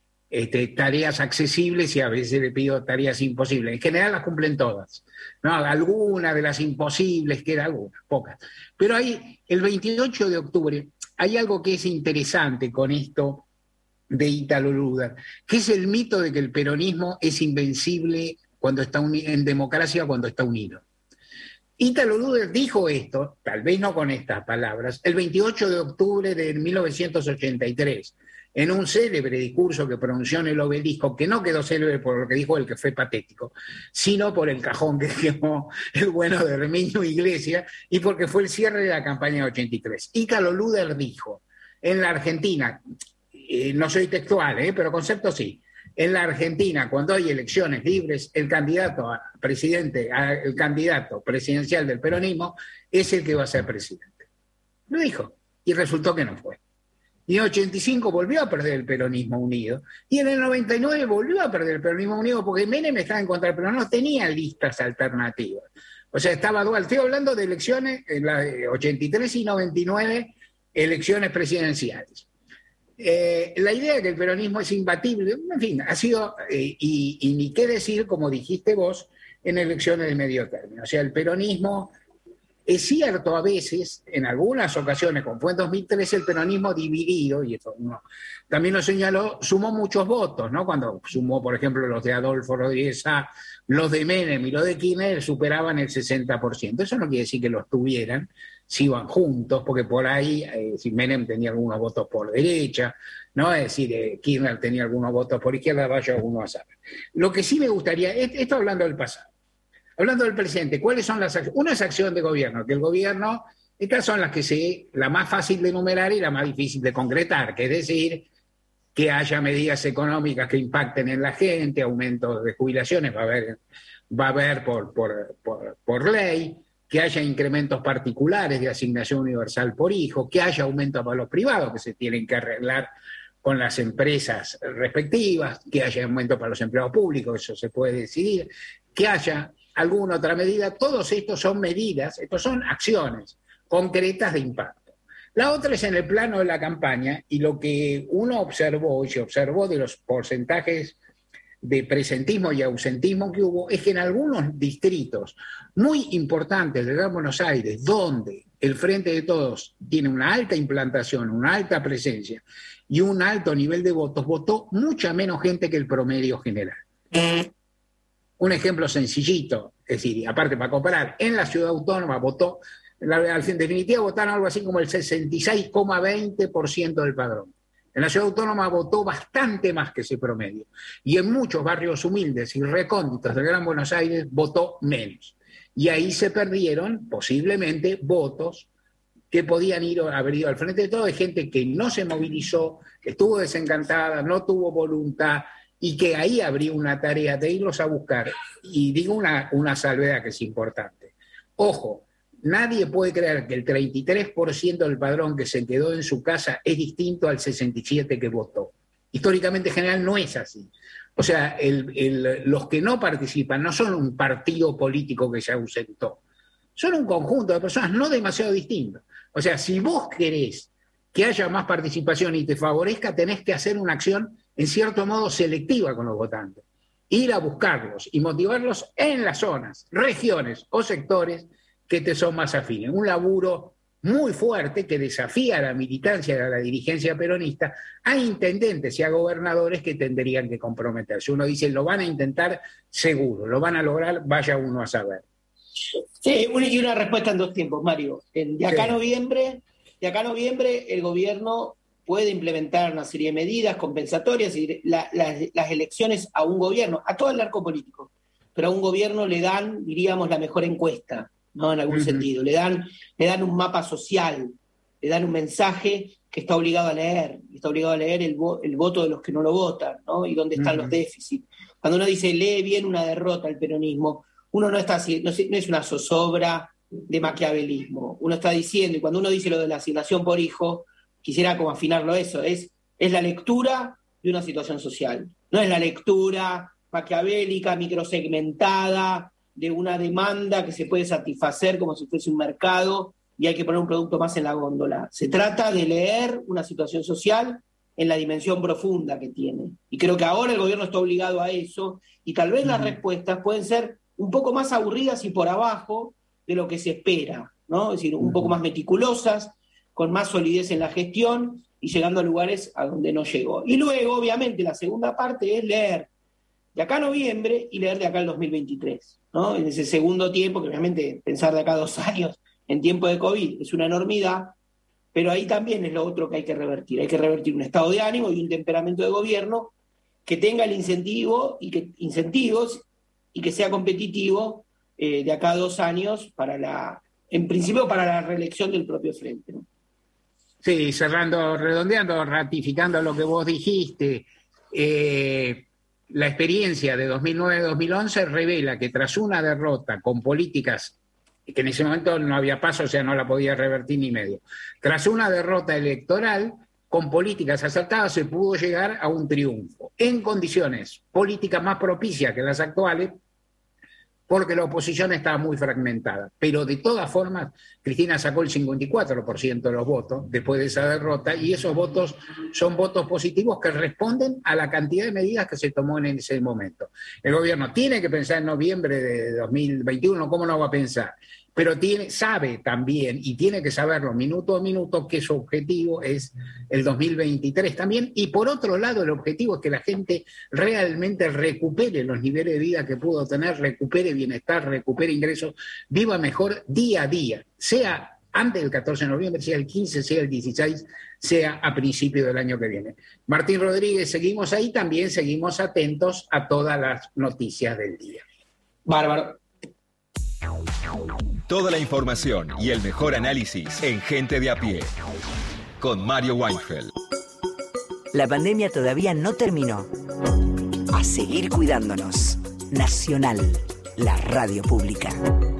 tareas accesibles, y a veces le pido tareas imposibles. En general las cumplen todas, ¿no? Algunas de las imposibles, queda algunas, pocas. Pero ahí, el 28 de octubre, hay algo que es interesante con esto de Ítalo Luder, que es el mito de que el peronismo es invencible cuando está en democracia, cuando está unido. Ítalo Luder dijo esto, tal vez no con estas palabras, el 28 de octubre de 1983, en un célebre discurso que pronunció en el Obelisco, que no quedó célebre por lo que dijo él, que fue patético, sino por el cajón que quemó el bueno de Herminio Iglesias, y porque fue el cierre de la campaña de 83. Ítalo Luder dijo, en la Argentina, no soy textual, pero concepto sí, en la Argentina, cuando hay elecciones libres, el candidato presidencial del peronismo es el que va a ser presidente. Lo dijo. Y resultó que no fue. Y en el 85 volvió a perder el peronismo unido. Y en el 99 volvió a perder el peronismo unido porque Menem estaba en contra, pero no tenía listas alternativas. O sea, estaba dual. Estoy hablando de elecciones, en la 83 y 99, elecciones presidenciales. La idea de que el peronismo es imbatible, en fin, ha sido, y ni qué decir, como dijiste vos, en elecciones de medio término. O sea, el peronismo... Es cierto, a veces, en algunas ocasiones, como fue en 2013, el peronismo dividido, y esto también lo señaló, sumó muchos votos, ¿no? Cuando sumó, por ejemplo, los de Adolfo Rodríguez A, los de Menem y los de Kirchner superaban el 60%. Eso no quiere decir que los tuvieran, si iban juntos, porque por ahí, si Menem tenía algunos votos por derecha, ¿no? Es decir, Kirchner tenía algunos votos por izquierda, vaya uno a saber. Lo que sí me gustaría, esto hablando del pasado, hablando del presente, ¿cuáles son las acciones? Una es acción de gobierno, que el gobierno, estas son las que la más fácil de enumerar y la más difícil de concretar, que es decir, que haya medidas económicas que impacten en la gente, aumentos de jubilaciones, va a haber por ley, que haya incrementos particulares de asignación universal por hijo, que haya aumentos para los privados que se tienen que arreglar con las empresas respectivas, que haya aumento para los empleados públicos, eso se puede decidir, que haya alguna otra medida. Todos estos son medidas, estos son acciones concretas de impacto. La otra es en el plano de la campaña, y lo que uno observó, y se observó de los porcentajes de presentismo y ausentismo que hubo, es que en algunos distritos muy importantes del Gran Buenos Aires, donde el Frente de Todos tiene una alta implantación, una alta presencia y un alto nivel de votos, votó mucha menos gente que el promedio general. Un ejemplo sencillito, es decir, aparte para comparar, en la ciudad autónoma votó, en definitiva votaron algo así como el 66,20% del padrón. En la ciudad autónoma votó bastante más que ese promedio. Y en muchos barrios humildes y recónditos del Gran Buenos Aires votó menos. Y ahí se perdieron posiblemente votos que podían haber ido al Frente de Todos, de gente que no se movilizó, estuvo desencantada, no tuvo voluntad, y que ahí habría una tarea de irlos a buscar. Y digo una salvedad que es importante. Ojo, nadie puede creer que el 33% del padrón que se quedó en su casa es distinto al 67% que votó. Históricamente en general no es así. O sea, los que no participan no son un partido político que se ausentó, son un conjunto de personas no demasiado distintas. O sea, si vos querés que haya más participación y te favorezca, tenés que hacer una acción en cierto modo selectiva con los votantes. Ir a buscarlos y motivarlos en las zonas, regiones o sectores que te son más afines. Un laburo muy fuerte que desafía a la militancia de la dirigencia peronista, a intendentes y a gobernadores que tendrían que comprometerse. Uno dice, lo van a intentar seguro, lo van a lograr, vaya uno a saber. Sí, y una respuesta en dos tiempos, Mario. De acá a noviembre, el gobierno puede implementar una serie de medidas compensatorias, y las elecciones a un gobierno, a todo el arco político, pero a un gobierno le dan, diríamos, la mejor encuesta, ¿no? En algún sentido. Le dan un mapa social, le dan un mensaje que está obligado a leer, el voto de los que no lo votan, ¿no? Y dónde están los déficits. Cuando uno dice, lee bien una derrota al peronismo, uno no es una zozobra de maquiavelismo. Uno está diciendo, y cuando uno dice lo de la asignación por hijo, quisiera como afinarlo eso, es la lectura de una situación social. No es la lectura maquiavélica, microsegmentada, de una demanda que se puede satisfacer como si fuese un mercado y hay que poner un producto más en la góndola. Se trata de leer una situación social en la dimensión profunda que tiene. Y creo que ahora el gobierno está obligado a eso, y tal vez las respuestas pueden ser un poco más aburridas y por abajo de lo que se espera, ¿no? Es decir, un poco más meticulosas, con más solidez en la gestión y llegando a lugares a donde no llegó. Y luego, obviamente, la segunda parte es leer de acá a noviembre y leer de acá al 2023, ¿no? En ese segundo tiempo, que obviamente pensar de acá a 2 años en tiempo de COVID es una enormidad, pero ahí también es lo otro que hay que revertir. Hay que revertir un estado de ánimo y un temperamento de gobierno que tenga el incentivos y que sea competitivo de acá a 2 años en principio para la reelección del propio frente, ¿no? Sí, redondeando, ratificando lo que vos dijiste, la experiencia de 2009-2011 revela que tras una derrota con políticas y que en ese momento no había paso, o sea, no la podía revertir ni medio. Tras una derrota electoral, con políticas acertadas se pudo llegar a un triunfo, en condiciones políticas más propicias que las actuales, porque la oposición estaba muy fragmentada. Pero de todas formas, Cristina sacó el 54% de los votos después de esa derrota, y esos votos son votos positivos que responden a la cantidad de medidas que se tomó en ese momento. El gobierno tiene que pensar en noviembre de 2021, ¿cómo no va a pensar? Pero sabe también, y tiene que saberlo minuto a minuto, que su objetivo es el 2023 también. Y por otro lado, el objetivo es que la gente realmente recupere los niveles de vida que pudo tener, recupere bienestar, recupere ingresos, viva mejor día a día, sea antes del 14 de noviembre, sea el 15, sea el 16, sea a principio del año que viene. Martín Rodríguez, seguimos ahí, también seguimos atentos a todas las noticias del día. Bárbaro. Toda la información y el mejor análisis en Gente de a Pie, con Mario Weinfeld. La pandemia todavía no terminó. A seguir cuidándonos. Nacional, la radio pública.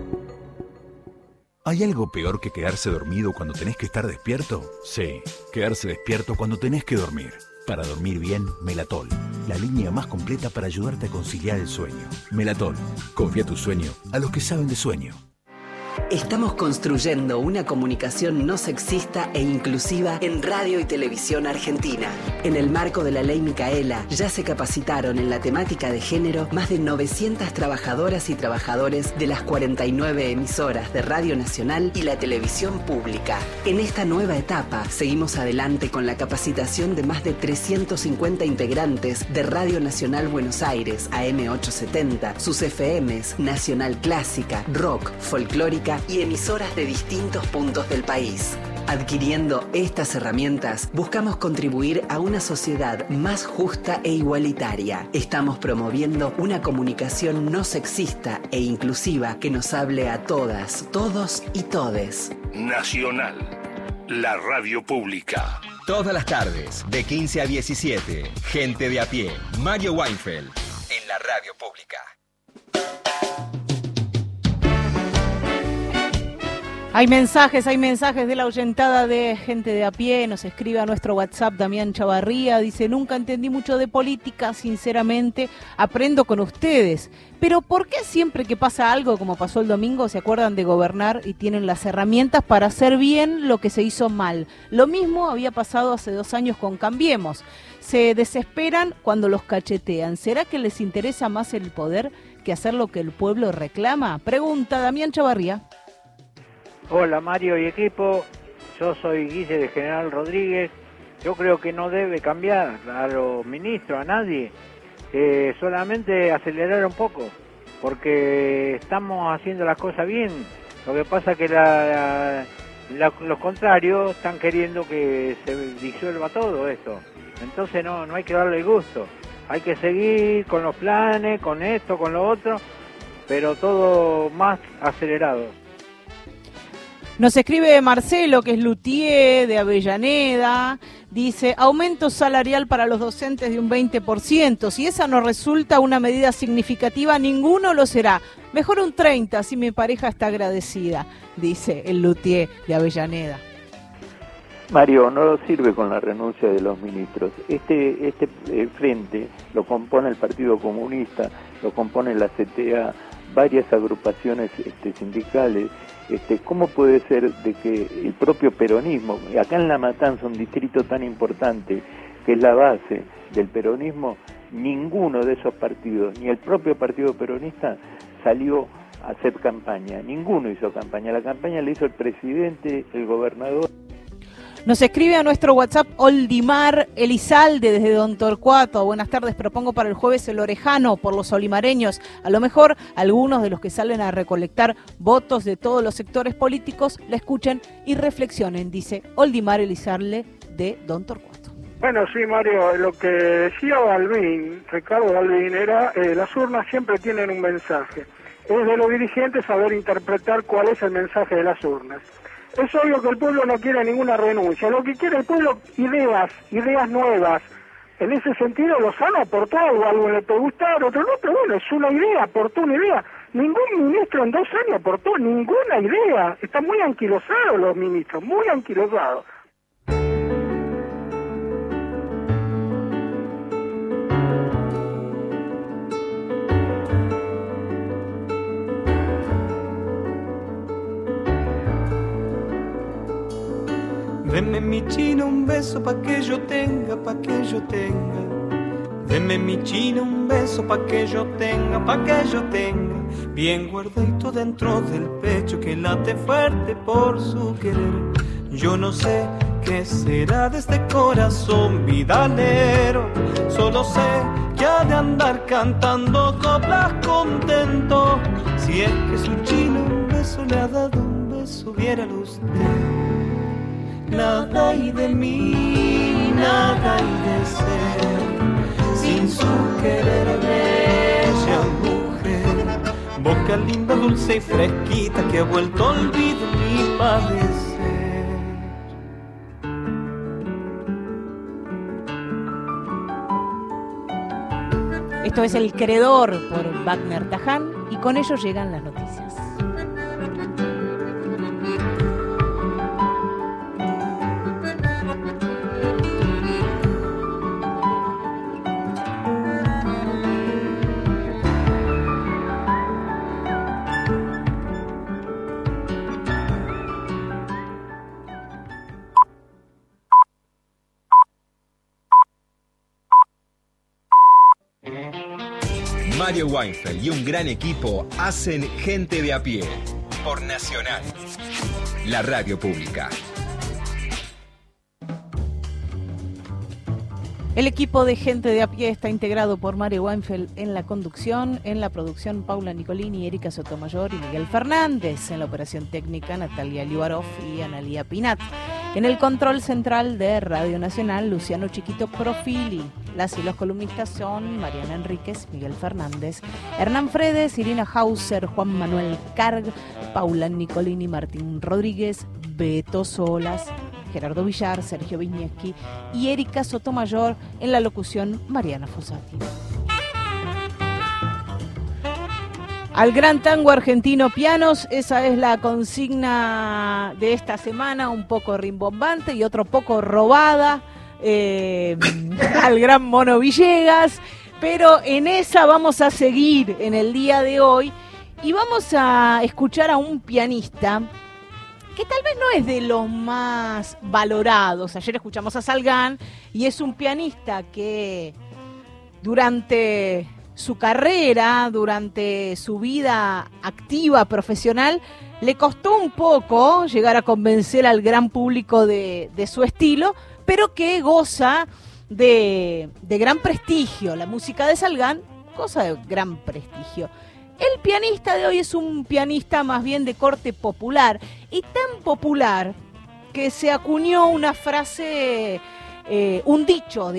¿Hay algo peor que quedarse dormido cuando tenés que estar despierto? Sí, quedarse despierto cuando tenés que dormir. Para dormir bien, Melatol, la línea más completa para ayudarte a conciliar el sueño. Melatol, confía tu sueño a los que saben de sueño. Estamos construyendo una comunicación no sexista e inclusiva en radio y televisión argentina. En el marco de la Ley Micaela, ya se capacitaron en la temática de género más de 900 trabajadoras y trabajadores de las 49 emisoras de Radio Nacional y la televisión pública. En esta nueva etapa, seguimos adelante con la capacitación de más de 350 integrantes de Radio Nacional Buenos Aires, AM870, sus FMs, Nacional Clásica, Rock, Folclórica y emisoras de distintos puntos del país. Adquiriendo estas herramientas, buscamos contribuir a una sociedad más justa e igualitaria. Estamos promoviendo una comunicación no sexista e inclusiva que nos hable a todas, todos y todes. Nacional, la radio pública. Todas las tardes, de 15 a 17, Gente de a Pie, Mario Weinfeld, en la radio pública. Hay mensajes de la oyentada de Gente de a Pie. Nos escribe a nuestro WhatsApp Damián Chavarría. Dice, nunca entendí mucho de política, sinceramente, aprendo con ustedes. Pero ¿por qué siempre que pasa algo, como pasó el domingo, se acuerdan de gobernar y tienen las herramientas para hacer bien lo que se hizo mal? Lo mismo había pasado hace 2 años con Cambiemos. Se desesperan cuando los cachetean. ¿Será que les interesa más el poder que hacer lo que el pueblo reclama? Pregunta Damián Chavarría. Hola Mario y equipo, yo soy Guille de General Rodríguez. Yo creo que no debe cambiar a los ministros, a nadie, solamente acelerar un poco, porque estamos haciendo las cosas bien. Lo que pasa es que los contrarios están queriendo que se disuelva todo esto. Entonces no hay que darle el gusto, hay que seguir con los planes, con esto, con lo otro, pero todo más acelerado. Nos escribe Marcelo, que es luthier de Avellaneda, dice, aumento salarial para los docentes de un 20%. Si esa no resulta una medida significativa, ninguno lo será. Mejor un 30%, si mi pareja está agradecida, dice el luthier de Avellaneda. Mario, no sirve con la renuncia de los ministros. Este frente lo compone el Partido Comunista, lo compone la CTA, varias agrupaciones sindicales. ¿Cómo puede ser de que el propio peronismo, acá en La Matanza, un distrito tan importante, que es la base del peronismo, ninguno de esos partidos, ni el propio Partido Peronista, salió a hacer campaña? Ninguno hizo campaña. La campaña la hizo el presidente, el gobernador. Nos escribe a nuestro WhatsApp Oldimar Elizalde desde Don Torcuato. Buenas tardes, propongo para el jueves el orejano por los olimareños. A lo mejor algunos de los que salen a recolectar votos de todos los sectores políticos la escuchen y reflexionen, dice Oldimar Elizalde de Don Torcuato. Bueno, sí, Mario, lo que decía Ricardo Balbín, era las urnas siempre tienen un mensaje. Es de los dirigentes saber interpretar cuál es el mensaje de las urnas. Es obvio que el pueblo no quiere ninguna renuncia. Lo que quiere el pueblo, ideas nuevas. En ese sentido, Lozano aportó algo, le puede gustar, otro no, pero bueno, es una idea, aportó una idea. Ningún ministro en 2 años aportó ninguna idea. Están muy anquilosados los ministros, muy anquilosados. Deme mi chino un beso pa' que yo tenga, pa' que yo tenga. Deme mi chino un beso pa' que yo tenga, pa' que yo tenga. Bien guardadito dentro del pecho que late fuerte por su querer. Yo no sé qué será de este corazón vidalero. Solo sé que ha de andar cantando coplas contento. Si es que su chino un beso le ha dado un beso, viéralo usted. Nada hay de mí, nada hay de ser, sin su querer bella mujer. Boca linda, dulce y fresquita que ha vuelto olvido mi padecer. Esto es El Queredor por Wagner Taján y con ello llegan las noticias. Mario Weinfeld y un gran equipo hacen Gente de a Pie por Nacional, la radio pública. El equipo de Gente de a Pie está integrado por Mario Weinfeld en la conducción, en la producción Paula Nicolini, Erika Sotomayor y Miguel Fernández, en la operación técnica Natalia Liubarov y Analía Pinat. En el control central de Radio Nacional, Luciano Chiquito Profili. Las y los columnistas son Mariana Enríquez, Miguel Fernández, Hernán Fredes, Irina Hauser, Juan Manuel Carg, Paula Nicolini, Martín Rodríguez, Beto Solas, Gerardo Villar, Sergio Viñeski y Erika Sotomayor. En la locución, Mariana Fossati. Al gran tango argentino pianos, esa es la consigna de esta semana, un poco rimbombante y otro poco robada al gran Mono Villegas, pero en esa vamos a seguir en el día de hoy y vamos a escuchar a un pianista que tal vez no es de los más valorados. Ayer escuchamos a Salgán y es un pianista que durante su carrera, durante su vida activa, profesional, le costó un poco llegar a convencer al gran público de su estilo, pero que goza de gran prestigio. La música de Salgán goza de gran prestigio. El pianista de hoy es un pianista más bien de corte popular, y tan popular que se acuñó una frase, un dicho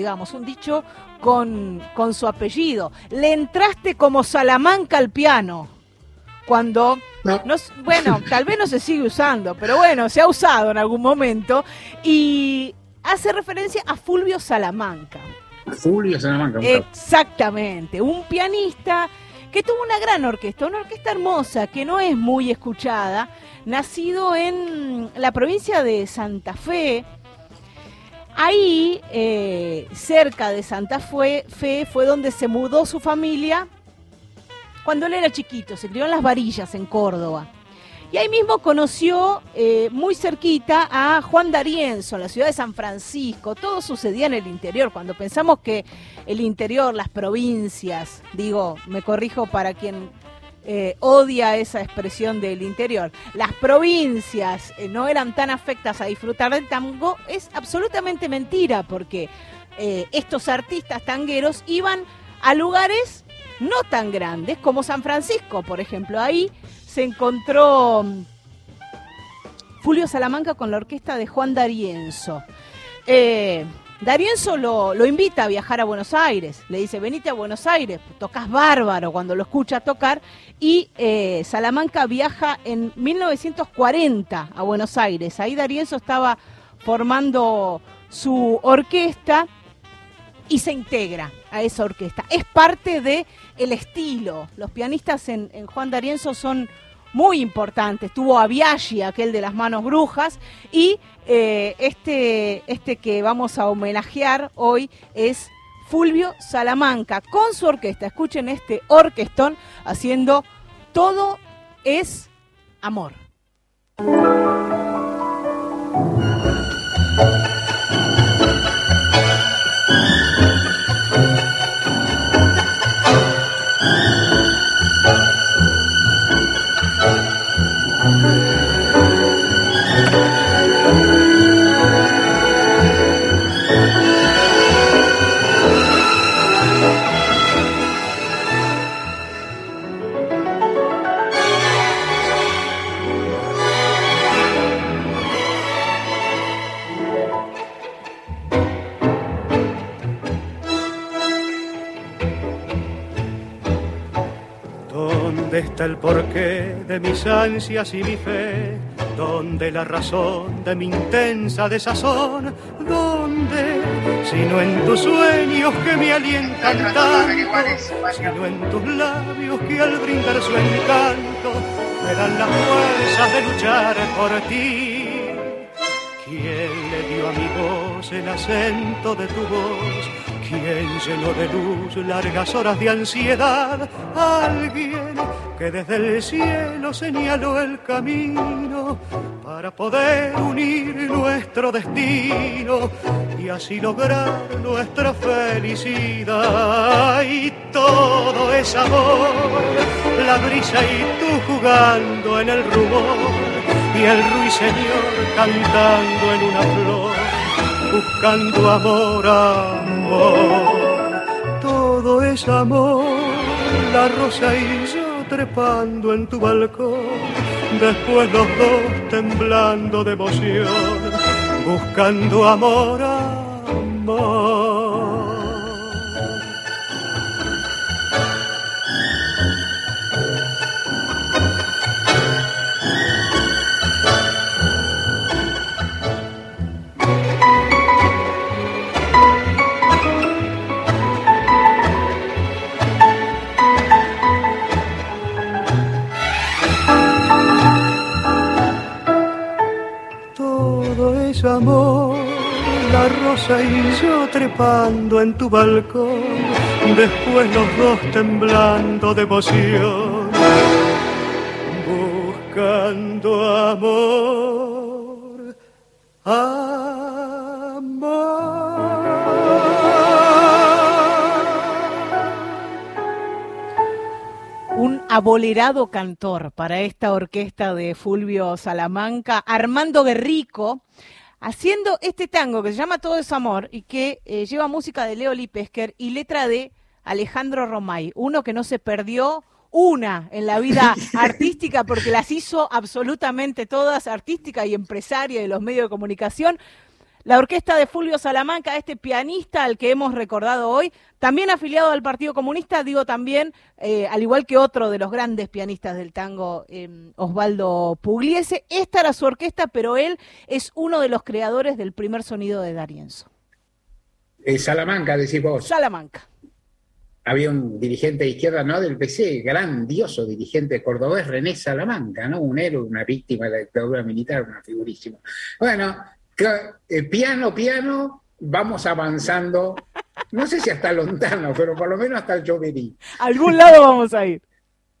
con su apellido. Le entraste como Salamanca al piano. Cuando, bueno, tal vez no se sigue usando, pero bueno, se ha usado en algún momento, y hace referencia a Fulvio Salamanca. Fulvio Salamanca. Exactamente, un pianista que tuvo una gran orquesta, una orquesta hermosa, que no es muy escuchada, nacido en la provincia de Santa Fe. Ahí, cerca de Santa Fe, fue donde se mudó su familia cuando él era chiquito. Se crió en Las Varillas, en Córdoba. Y ahí mismo conoció muy cerquita a Juan D'Arienzo, en la ciudad de San Francisco. Todo sucedía en el interior. Cuando pensamos que el interior, las provincias, me corrijo para quien odia esa expresión del interior, las provincias no eran tan afectas a disfrutar del tango, es absolutamente mentira, porque estos artistas tangueros iban a lugares no tan grandes como San Francisco, por ejemplo. Ahí se encontró Fulvio Salamanca con la orquesta de Juan D'Arienzo. D'Arienzo lo invita a viajar a Buenos Aires, le dice: venite a Buenos Aires, tocas bárbaro, cuando lo escucha tocar, y Salamanca viaja en 1940 a Buenos Aires. Ahí D'Arienzo estaba formando su orquesta y se integra a esa orquesta. Es parte de el estilo. Los pianistas en Juan D'Arienzo son muy importantes. Tuvo a Biaggi, aquel de las manos brujas, y este que vamos a homenajear hoy es Fulvio Salamanca, con su orquesta. Escuchen este orquestón haciendo Todo es amor. ¿Dónde está el porqué de mis ansias y mi fe? ¿Dónde la razón de mi intensa desazón? ¿Dónde? Sino en tus sueños que me alientan tanto, sino en tus labios que al brindar su encanto me dan las fuerzas de luchar por ti. ¿Quién le dio a mi voz el acento de tu voz? ¿Quién llenó de luz largas horas de ansiedad? Alguien que desde el cielo señaló el camino para poder unir nuestro destino y así lograr nuestra felicidad. Y todo es amor, la brisa y tú jugando en el rumor y el ruiseñor cantando en una flor, buscando amor, amor. Todo es amor, la rosa y yo trepando en tu balcón, después los dos temblando de emoción, buscando amor, amor. Amor, la rosa y yo trepando en tu balcón, después los dos temblando de emoción, buscando amor, amor. Un abolerado cantor para esta orquesta de Fulvio Salamanca, Armando Guerrico, haciendo este tango que se llama Todo es amor y que lleva música de Leo Lipesker y letra de Alejandro Romay, uno que no se perdió una en la vida artística porque las hizo absolutamente todas, artística y empresaria de los medios de comunicación. La orquesta de Fulvio Salamanca, este pianista al que hemos recordado hoy, también afiliado al Partido Comunista, digo también, al igual que otro de los grandes pianistas del tango, Osvaldo Pugliese. Esta era su orquesta, pero él es uno de los creadores del primer sonido de D'Arienzo. Salamanca, decís vos. Salamanca. Había un dirigente de izquierda, ¿no?, del PC, grandioso dirigente cordobés, René Salamanca, ¿no? Un héroe, una víctima de la dictadura militar, una figurísima. Bueno, piano, vamos avanzando, no sé si hasta Lontano, pero por lo menos hasta el Lloverí. A algún lado vamos a ir.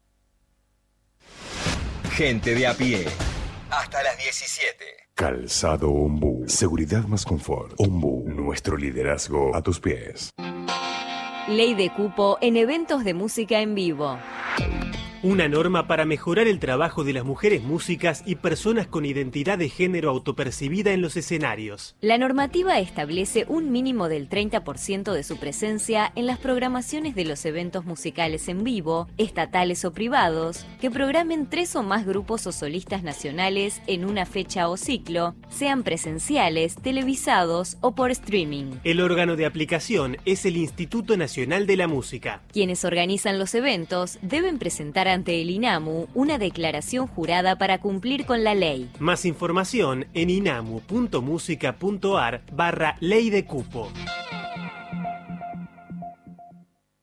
Gente de a pie, hasta las 17. Calzado Ombú, seguridad más confort. Ombú, nuestro liderazgo a tus pies. Ley de cupo en eventos de música en vivo. Una norma para mejorar el trabajo de las mujeres músicas y personas con identidad de género autopercibida en los escenarios. La normativa establece un mínimo del 30% de su presencia en las programaciones de los eventos musicales en vivo, estatales o privados, que programen 3 o más grupos o solistas nacionales en una fecha o ciclo, sean presenciales, televisados o por streaming. El órgano de aplicación es el Instituto Nacional de la Música. Quienes organizan los eventos deben presentar ante el INAMU una declaración jurada para cumplir con la ley. Más información en inamu.musica.ar/ley de cupo.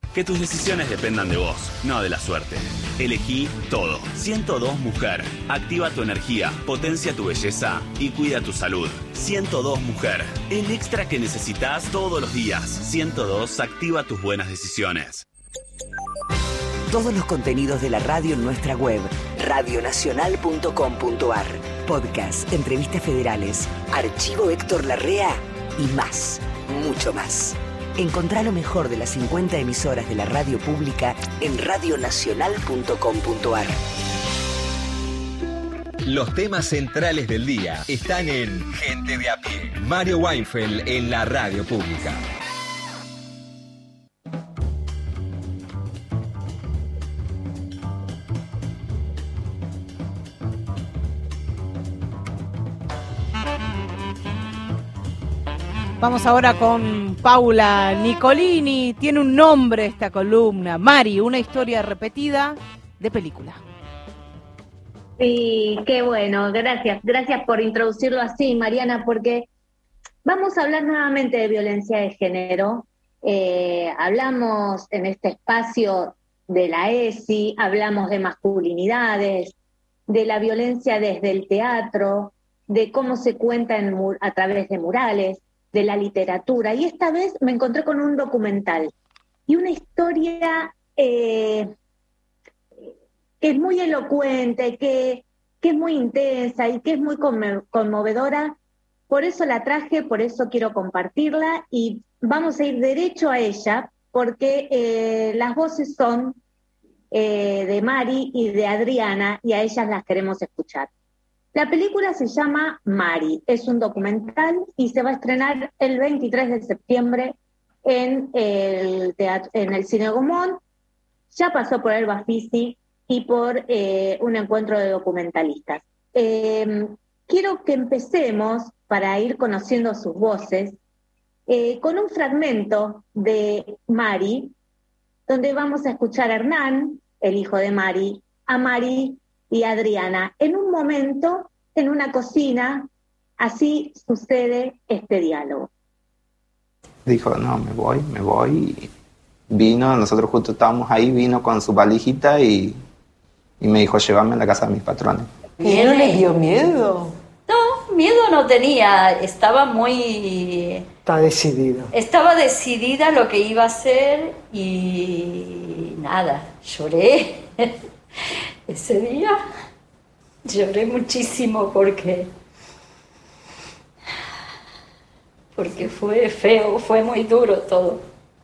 Que tus decisiones dependan de vos, no de la suerte. Elegí todo. 102 Mujer. Activa tu energía, potencia tu belleza y cuida tu salud. 102 Mujer. El extra que necesitas todos los días. 102 activa tus buenas decisiones. Todos los contenidos de la radio en nuestra web, radionacional.com.ar. Podcast, entrevistas federales, archivo Héctor Larrea y más, mucho más. Encontrá lo mejor de las 50 emisoras de la radio pública en radionacional.com.ar. Los temas centrales del día están en Gente de a pie. Mario Weinfeld en la radio pública. Vamos ahora con Paula Nicolini. Tiene un nombre esta columna. Mari, una historia repetida de película. Sí, qué bueno. Gracias. Gracias por introducirlo así, Mariana, porque vamos a hablar nuevamente de violencia de género. Hablamos en este espacio de la ESI, hablamos de masculinidades, de la violencia desde el teatro, de cómo se cuenta a través de murales, de la literatura, y esta vez me encontré con un documental y una historia que es muy elocuente, que es muy intensa y que es muy conmovedora. Por eso la traje, por eso quiero compartirla, y vamos a ir derecho a ella, porque las voces son de Mari y de Adriana, y a ellas las queremos escuchar. La película se llama Mari, es un documental y se va a estrenar el 23 de septiembre en el Cine Gaumont. Ya pasó por el Bafisi y por un encuentro de documentalistas. Quiero que empecemos, para ir conociendo sus voces, con un fragmento de Mari, donde vamos a escuchar a Hernán, el hijo de Mari, a Mari y Adriana, en un momento, en una cocina. Así sucede este diálogo. Dijo, no, me voy. Vino, nosotros justo estábamos ahí, vino con su valijita y me dijo, llévame a la casa de mis patrones. ¿Y no le dio miedo? No, miedo no tenía, estaba muy... Estaba decidida lo que iba a hacer y nada, lloré. Ese día lloré muchísimo porque fue feo, fue muy duro todo.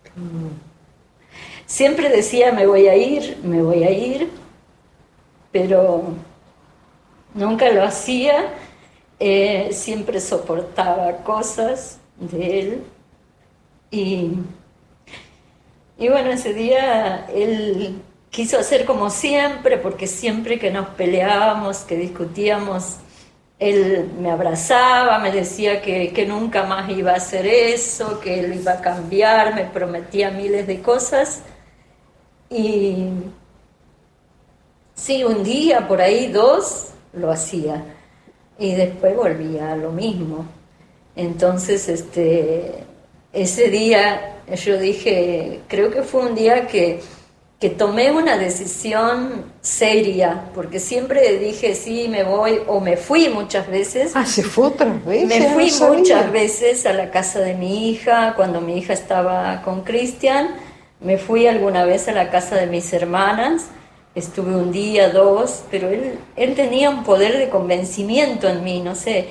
Siempre decía me voy a ir, pero nunca lo hacía. Siempre soportaba cosas de él y bueno, ese día él quiso hacer como siempre, porque siempre que nos peleábamos, que discutíamos, él me abrazaba, me decía que nunca más iba a hacer eso, que él iba a cambiar, me prometía miles de cosas. Y sí, un día, por ahí 2, lo hacía. Y después volvía a lo mismo. Entonces, ese día yo dije, creo que fue un día que tomé una decisión seria, porque siempre dije sí, me voy, o me fui muchas veces. ¿Se fue otras veces? Me fui muchas veces a la casa de mi hija, cuando mi hija estaba con Cristian, me fui alguna vez a la casa de mis hermanas, estuve un día, 2, pero él tenía un poder de convencimiento en mí, no sé.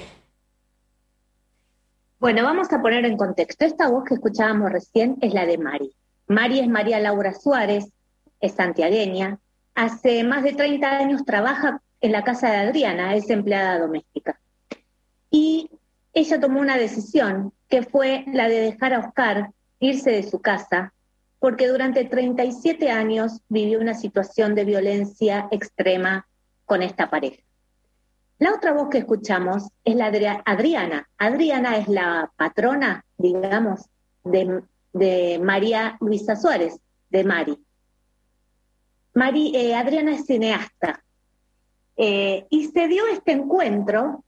Bueno, vamos a poner en contexto. Esta voz que escuchábamos recién es la de Mari. Mari es María Laura Suárez, es santiagueña, hace más de 30 años trabaja en la casa de Adriana, es empleada doméstica. Y ella tomó una decisión, que fue la de dejar a Oscar irse de su casa, porque durante 37 años vivió una situación de violencia extrema con esta pareja. La otra voz que escuchamos es la de Adriana. Adriana es la patrona, digamos, de María Luisa Suárez, de Mari. Adriana es cineasta y se dio este encuentro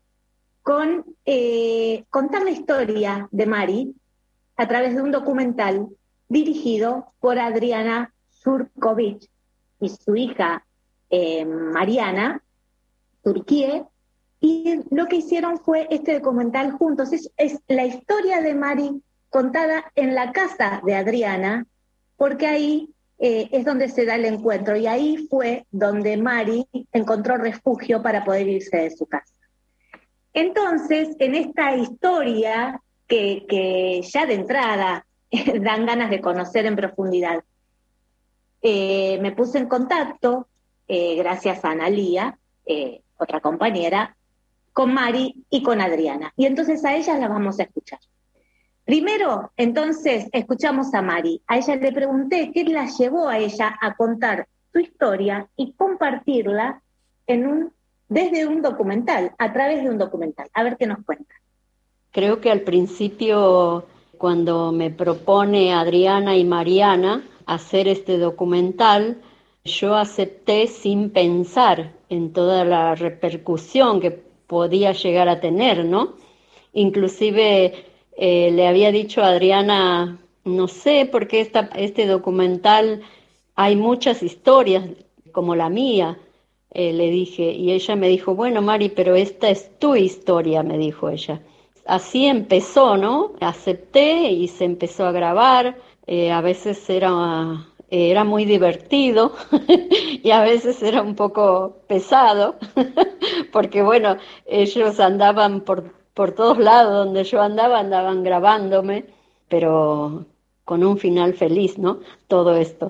con contar la historia de Mari a través de un documental dirigido por Adriana Surkovich y su hija Mariana Turquie, y lo que hicieron fue este documental juntos. Es la historia de Mari contada en la casa de Adriana, porque ahí es donde se da el encuentro, y ahí fue donde Mari encontró refugio para poder irse de su casa. Entonces, en esta historia que ya de entrada dan ganas de conocer en profundidad, me puse en contacto, gracias a Analía, otra compañera, con Mari y con Adriana. Y entonces a ellas las vamos a escuchar. Primero, entonces, escuchamos a Mari. A ella le pregunté qué la llevó a ella a contar su historia y compartirla desde un documental, a través de un documental. A ver qué nos cuenta. Creo que al principio, cuando me propone Adriana y Mariana hacer este documental, yo acepté sin pensar en toda la repercusión que podía llegar a tener, ¿no? Inclusive le había dicho a Adriana, no sé, porque este documental hay muchas historias como la mía, le dije, y ella me dijo, bueno, Mari, pero esta es tu historia, me dijo ella. Así empezó, ¿no? Acepté y se empezó a grabar, a veces era muy divertido y a veces era un poco pesado, porque bueno, ellos andaban por todos lados, donde yo andaba, andaban grabándome, pero con un final feliz, ¿no? Todo esto.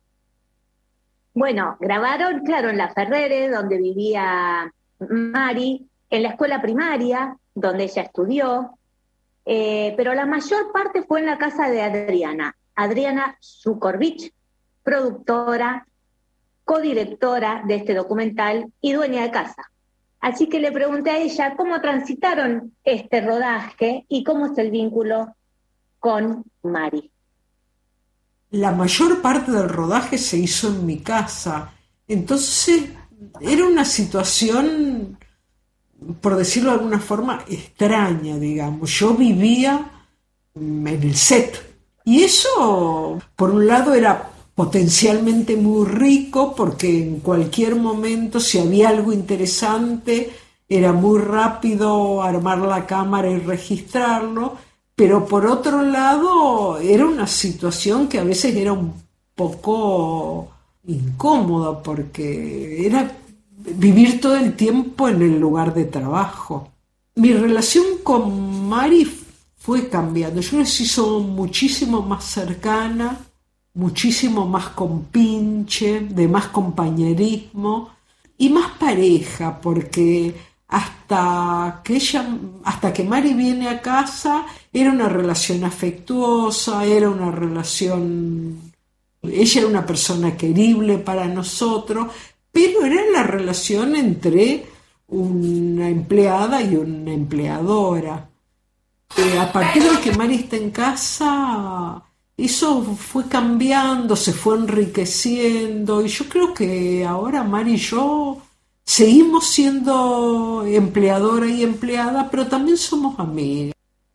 Bueno, grabaron, claro, en La Ferrere, donde vivía Mari, en la escuela primaria, donde ella estudió, pero la mayor parte fue en la casa de Adriana Surkovich, productora, codirectora de este documental y dueña de casa. Así que le pregunté a ella cómo transitaron este rodaje y cómo es el vínculo con Mari. La mayor parte del rodaje se hizo en mi casa, entonces era una situación, por decirlo de alguna forma, extraña, digamos. Yo vivía en el set y eso, por un lado, era potencialmente muy rico porque en cualquier momento, si había algo interesante, era muy rápido armar la cámara y registrarlo, pero por otro lado era una situación que a veces era un poco incómoda porque era vivir todo el tiempo en el lugar de trabajo. Mi relación con Mari fue cambiando, yo les hizo muchísimo más cercana, muchísimo más compinche, de más compañerismo y más pareja, porque hasta que Mari viene a casa era una relación afectuosa, era una relación, ella era una persona querible para nosotros, pero era la relación entre una empleada y una empleadora. A partir de que Mari está en casa, eso fue cambiando, se fue enriqueciendo, y yo creo que ahora Mari y yo seguimos siendo empleadora y empleada, pero también somos amigas.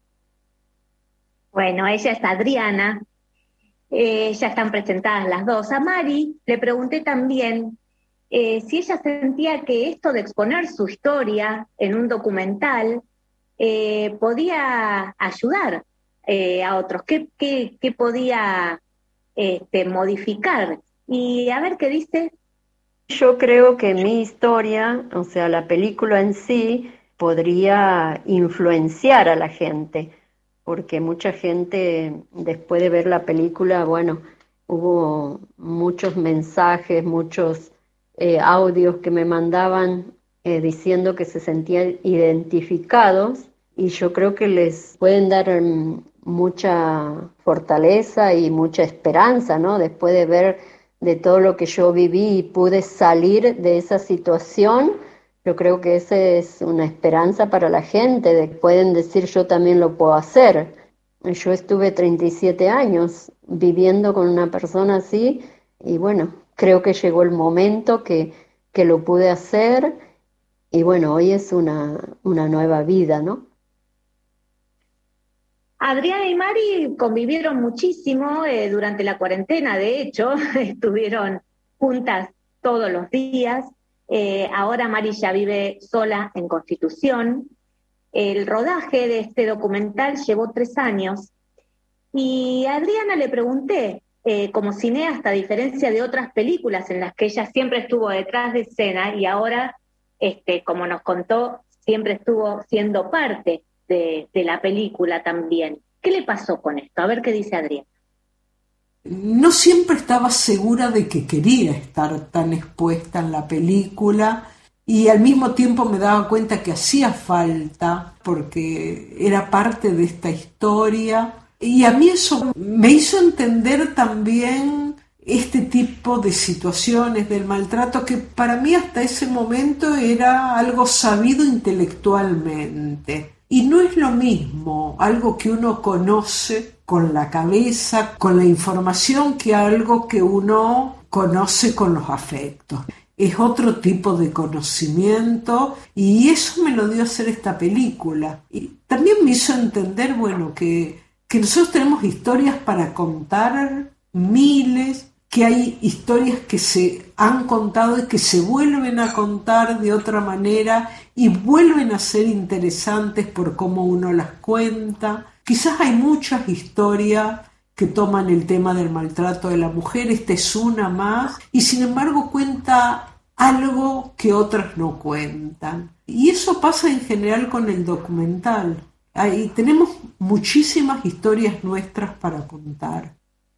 Bueno, ella es Adriana, ya están presentadas las dos. A Mari le pregunté también si ella sentía que esto de exponer su historia en un documental podía ayudar a otros, qué podía modificar. Y a ver qué dice. Yo creo que mi historia, o sea, la película en sí, podría influenciar a la gente, porque mucha gente, después de ver la película, bueno, hubo muchos mensajes, muchos audios que me mandaban diciendo que se sentían identificados, y yo creo que les pueden dar mucha fortaleza y mucha esperanza, ¿no? Después de ver de todo lo que yo viví y pude salir de esa situación, yo creo que esa es una esperanza para la gente, de que pueden decir yo también lo puedo hacer. Yo estuve 37 años viviendo con una persona así y bueno, creo que llegó el momento que lo pude hacer y bueno, hoy es una nueva vida, ¿no? Adriana y Mari convivieron muchísimo durante la cuarentena, de hecho, estuvieron juntas todos los días. Ahora Mari ya vive sola en Constitución. El rodaje de este documental llevó 3 años. Y a Adriana le pregunté, como cineasta, a diferencia de otras películas en las que ella siempre estuvo detrás de escena y ahora, como nos contó, siempre estuvo siendo parte de la película también. ¿Qué le pasó con esto? A ver qué dice Adriana. No siempre estaba segura de que quería estar tan expuesta en la película y al mismo tiempo me daba cuenta que hacía falta porque era parte de esta historia y a mí eso me hizo entender también este tipo de situaciones del maltrato que para mí hasta ese momento era algo sabido intelectualmente. Y no es lo mismo algo que uno conoce con la cabeza, con la información, que algo que uno conoce con los afectos. Es otro tipo de conocimiento y eso me lo dio hacer esta película. Y también me hizo entender, bueno, que nosotros tenemos historias para contar, miles, que hay historias que se han contado y que se vuelven a contar de otra manera y vuelven a ser interesantes por cómo uno las cuenta. Quizás hay muchas historias que toman el tema del maltrato de la mujer, esta es una más, y sin embargo cuenta algo que otras no cuentan. Y eso pasa en general con el documental. Ahí tenemos muchísimas historias nuestras para contar.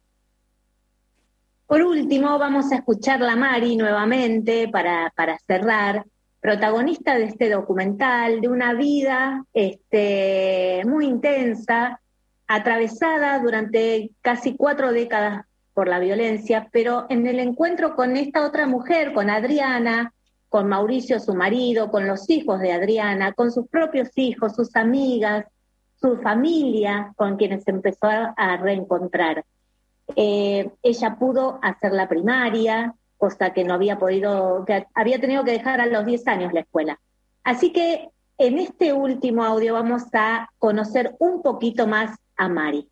Por último, vamos a escuchar a Mari nuevamente para cerrar, protagonista de este documental, de una vida muy intensa, atravesada durante casi 4 décadas por la violencia, pero en el encuentro con esta otra mujer, con Adriana, con Mauricio, su marido, con los hijos de Adriana, con sus propios hijos, sus amigas, su familia, con quienes se empezó a reencontrar. Ella pudo hacer la primaria, cosa que no había podido, que había tenido que dejar a los 10 años la escuela. Así que en este último audio vamos a conocer un poquito más a Mari.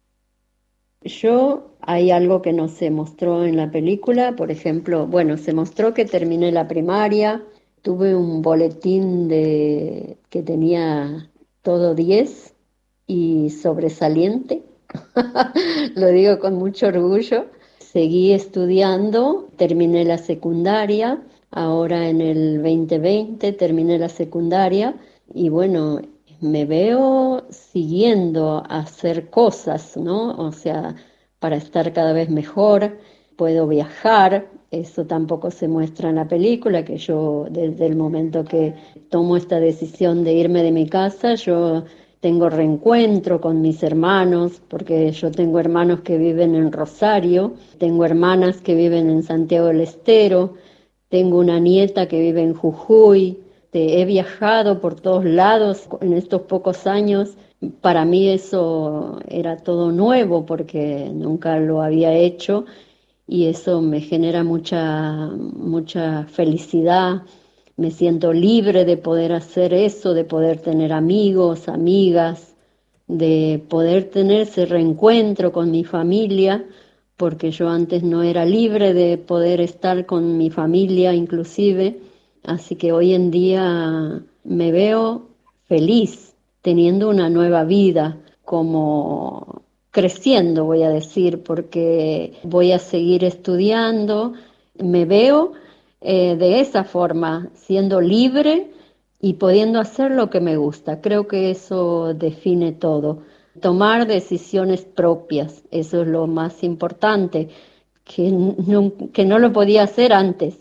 Hay algo que no se mostró en la película, por ejemplo, se mostró que terminé la primaria, tuve un boletín que tenía todo 10 y sobresaliente. Lo digo con mucho orgullo. Seguí estudiando, terminé la secundaria, ahora en el 2020 terminé la secundaria y bueno, me veo siguiendo a hacer cosas, ¿no? O sea, para estar cada vez mejor, puedo viajar, eso tampoco se muestra en la película, que yo desde el momento que tomo esta decisión de irme de mi casa, yo tengo reencuentro con mis hermanos, porque yo tengo hermanos que viven en Rosario, tengo hermanas que viven en Santiago del Estero, tengo una nieta que vive en Jujuy. He viajado por todos lados en estos pocos años. Para mí eso era todo nuevo porque nunca lo había hecho y eso me genera mucha felicidad. Me siento libre de poder hacer eso, de poder tener amigos, amigas, de poder tener ese reencuentro con mi familia, porque yo antes no era libre de poder estar con mi familia inclusive. Así que hoy en día me veo feliz, teniendo una nueva vida, como creciendo, voy a decir, porque voy a seguir estudiando. Me veo de esa forma, siendo libre y pudiendo hacer lo que me gusta. Creo que eso define todo. Tomar decisiones propias, eso es lo más importante, que no lo podía hacer antes.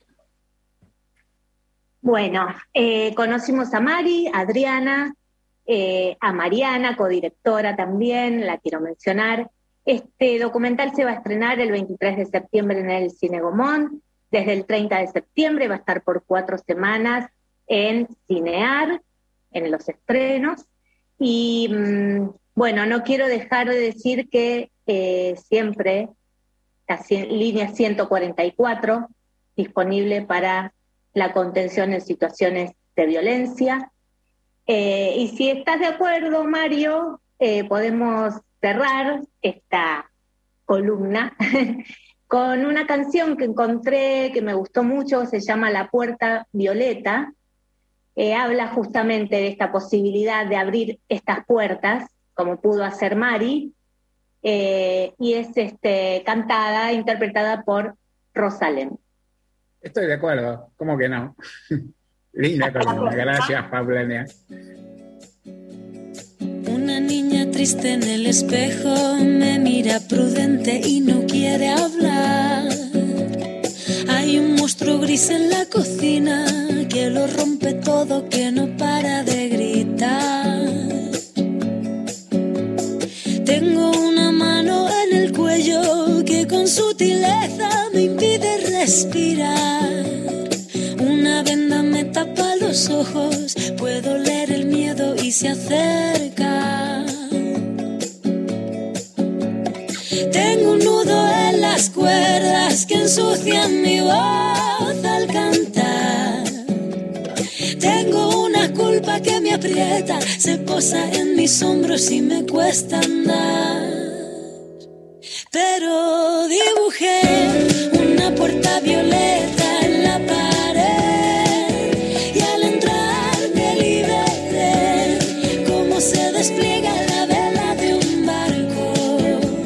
Bueno, conocimos a Mari, a Adriana, a Mariana, codirectora también, la quiero mencionar. Este documental se va a estrenar el 23 de septiembre en el Cine Gomón. Desde el 30 de septiembre va a estar por 4 semanas en Cinear, en los estrenos. Y bueno, no quiero dejar de decir que siempre la línea 144 disponible para la contención en situaciones de violencia. Y si estás de acuerdo, Mario, podemos cerrar esta columna con una canción que encontré que me gustó mucho, se llama La Puerta Violeta. Habla justamente de esta posibilidad de abrir estas puertas, como pudo hacer Mari, y es cantada, interpretada por Rosalén. Estoy de acuerdo, ¿cómo que no? Linda columna, gracias, Paulania. Una niña triste en el espejo me mira prudente y no quiere hablar. Hay un monstruo gris en la cocina que lo rompe todo, que no para de gritar. Tengo una mano en el cuello que con sutileza me impide respirar. Una venda me tapa los ojos, puedo leer el miedo y se acerca. Tengo un nudo en las cuerdas que ensucian mi voz al cantar. Tengo una culpa que me aprieta, se posa en mis hombros y me cuesta andar. Pero dibujé una puerta violeta en la pared y al entrar me liberé, como se despliega la vela de un barco.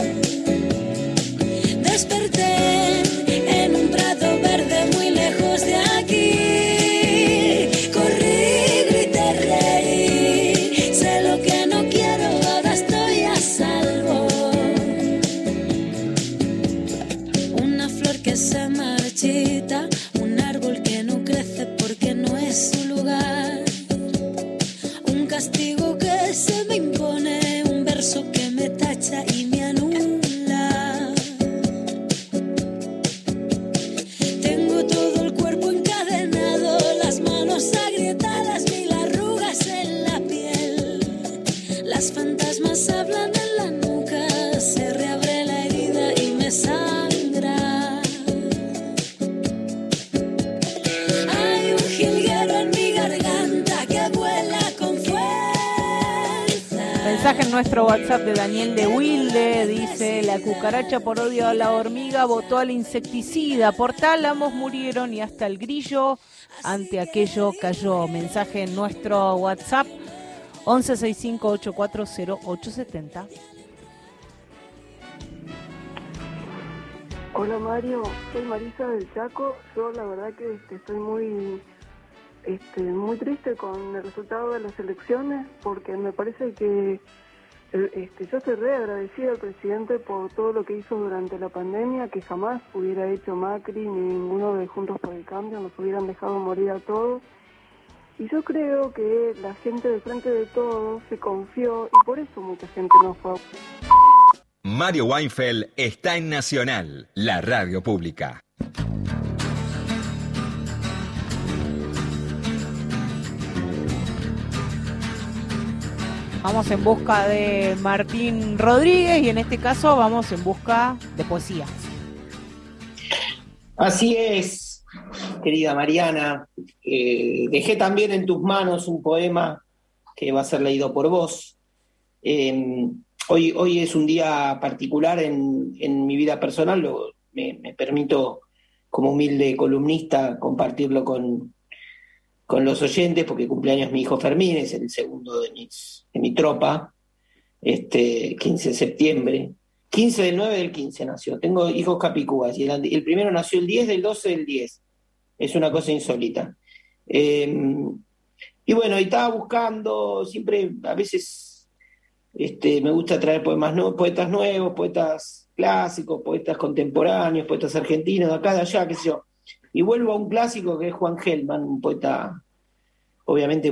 Desperté en un prado verde muy lejos de aquí. Corrí, grité, reí, sé lo que no quiero, ahora estoy a salvo. Una flor que se marchita, un árbol que no crece porque no es su lugar, un castigo que se me impone, un verso que me tacha y me anula. Tengo todo el cuerpo encadenado, las manos agrietadas, mil arrugas en la piel. Las fantasmas hablan en la nuca, se reabre la herida y me sangra. Hay un jilguero en mi garganta que vuela con fuerza. Mensaje en nuestro WhatsApp de Daniel de Wilde, dice: la cucaracha por odio a la hormiga votó al insecticida, por tálamos murieron y hasta el grillo ante aquello cayó. Mensaje en nuestro WhatsApp 1165840870. Hola Mario, soy Marisa del Chaco. Yo la verdad que estoy muy triste con el resultado de las elecciones, porque me parece que yo estoy re agradecida al presidente por todo lo que hizo durante la pandemia, que jamás hubiera hecho Macri ni ninguno de Juntos por el Cambio, nos hubieran dejado morir a todos. Y yo creo que la gente de Frente de Todos se confió y por eso mucha gente no fue. Mario Weinfeld está en Nacional, la radio pública. Vamos en busca de Martín Rodríguez y en este caso vamos en busca de poesía. Así es, querida Mariana. Dejé también en tus manos un poema que va a ser leído por vos. Hoy es un día particular en mi vida personal, me permito como humilde columnista compartirlo con los oyentes, porque cumpleaños mi hijo Fermín, es el segundo de mi tropa, 15 de septiembre, 15 del 9 del 15 nació. Tengo hijos capicúas, y el primero nació el 10 del 12 del 10. Es una cosa insólita. Y bueno, y estaba buscando, siempre, a veces me gusta traer poetas nuevos, poetas clásicos, poetas contemporáneos, poetas argentinos, de acá, de allá, qué sé yo. Y vuelvo a un clásico que es Juan Gelman, un poeta obviamente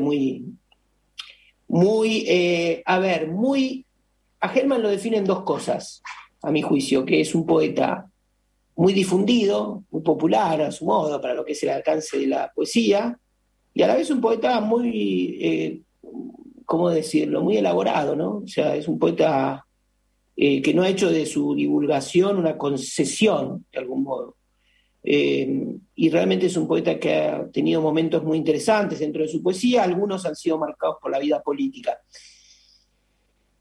a Gelman lo definen dos cosas, a mi juicio, que es un poeta muy difundido, muy popular a su modo, para lo que es el alcance de la poesía, y a la vez un poeta muy, ¿cómo decirlo?, muy elaborado, ¿no? O sea, es un poeta que no ha hecho de su divulgación una concesión, de algún modo. Y realmente es un poeta que ha tenido momentos muy interesantes dentro de su poesía, algunos han sido marcados por la vida política.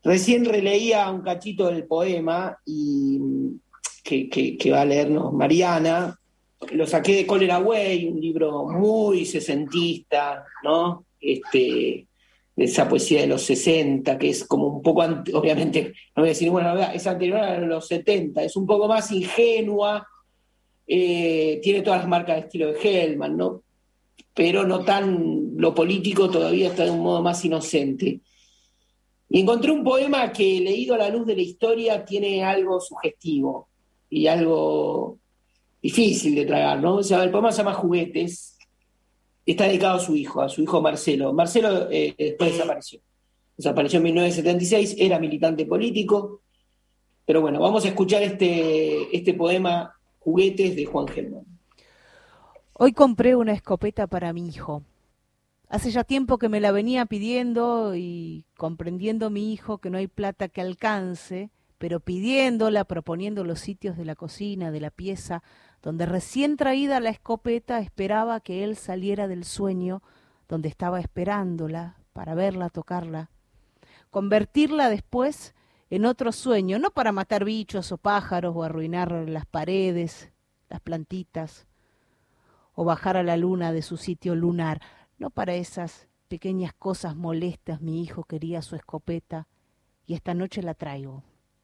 Recién releía un cachito del poema y que va a leernos Mariana. Lo saqué de Cólera Way, un libro muy sesentista, ¿no? De esa poesía de los 60, que es como un poco, obviamente, no voy a decir, bueno, es anterior a los 70, es un poco más ingenua, tiene todas las marcas de estilo de Hellman, ¿no? Pero no tan, lo político todavía está de un modo más inocente. Y encontré un poema que, leído a la luz de la historia, tiene algo sugestivo y algo difícil de tragar, ¿no? O sea, el poema se llama Juguetes, está dedicado a su hijo Marcelo. Marcelo después desapareció en 1976, era militante político, pero bueno, vamos a escuchar este poema Juguetes de Juan Hellman. Hoy compré una escopeta para mi hijo. Hace ya tiempo que me la venía pidiendo y comprendiendo mi hijo que no hay plata que alcance, pero pidiéndola, proponiendo los sitios de la cocina, de la pieza, donde recién traída la escopeta esperaba que él saliera del sueño, donde estaba esperándola para verla, tocarla, convertirla después en otro sueño, no para matar bichos o pájaros o arruinar las paredes, las plantitas, o bajar a la luna de su sitio lunar. No para esas pequeñas cosas molestas mi hijo quería su escopeta y esta noche la traigo.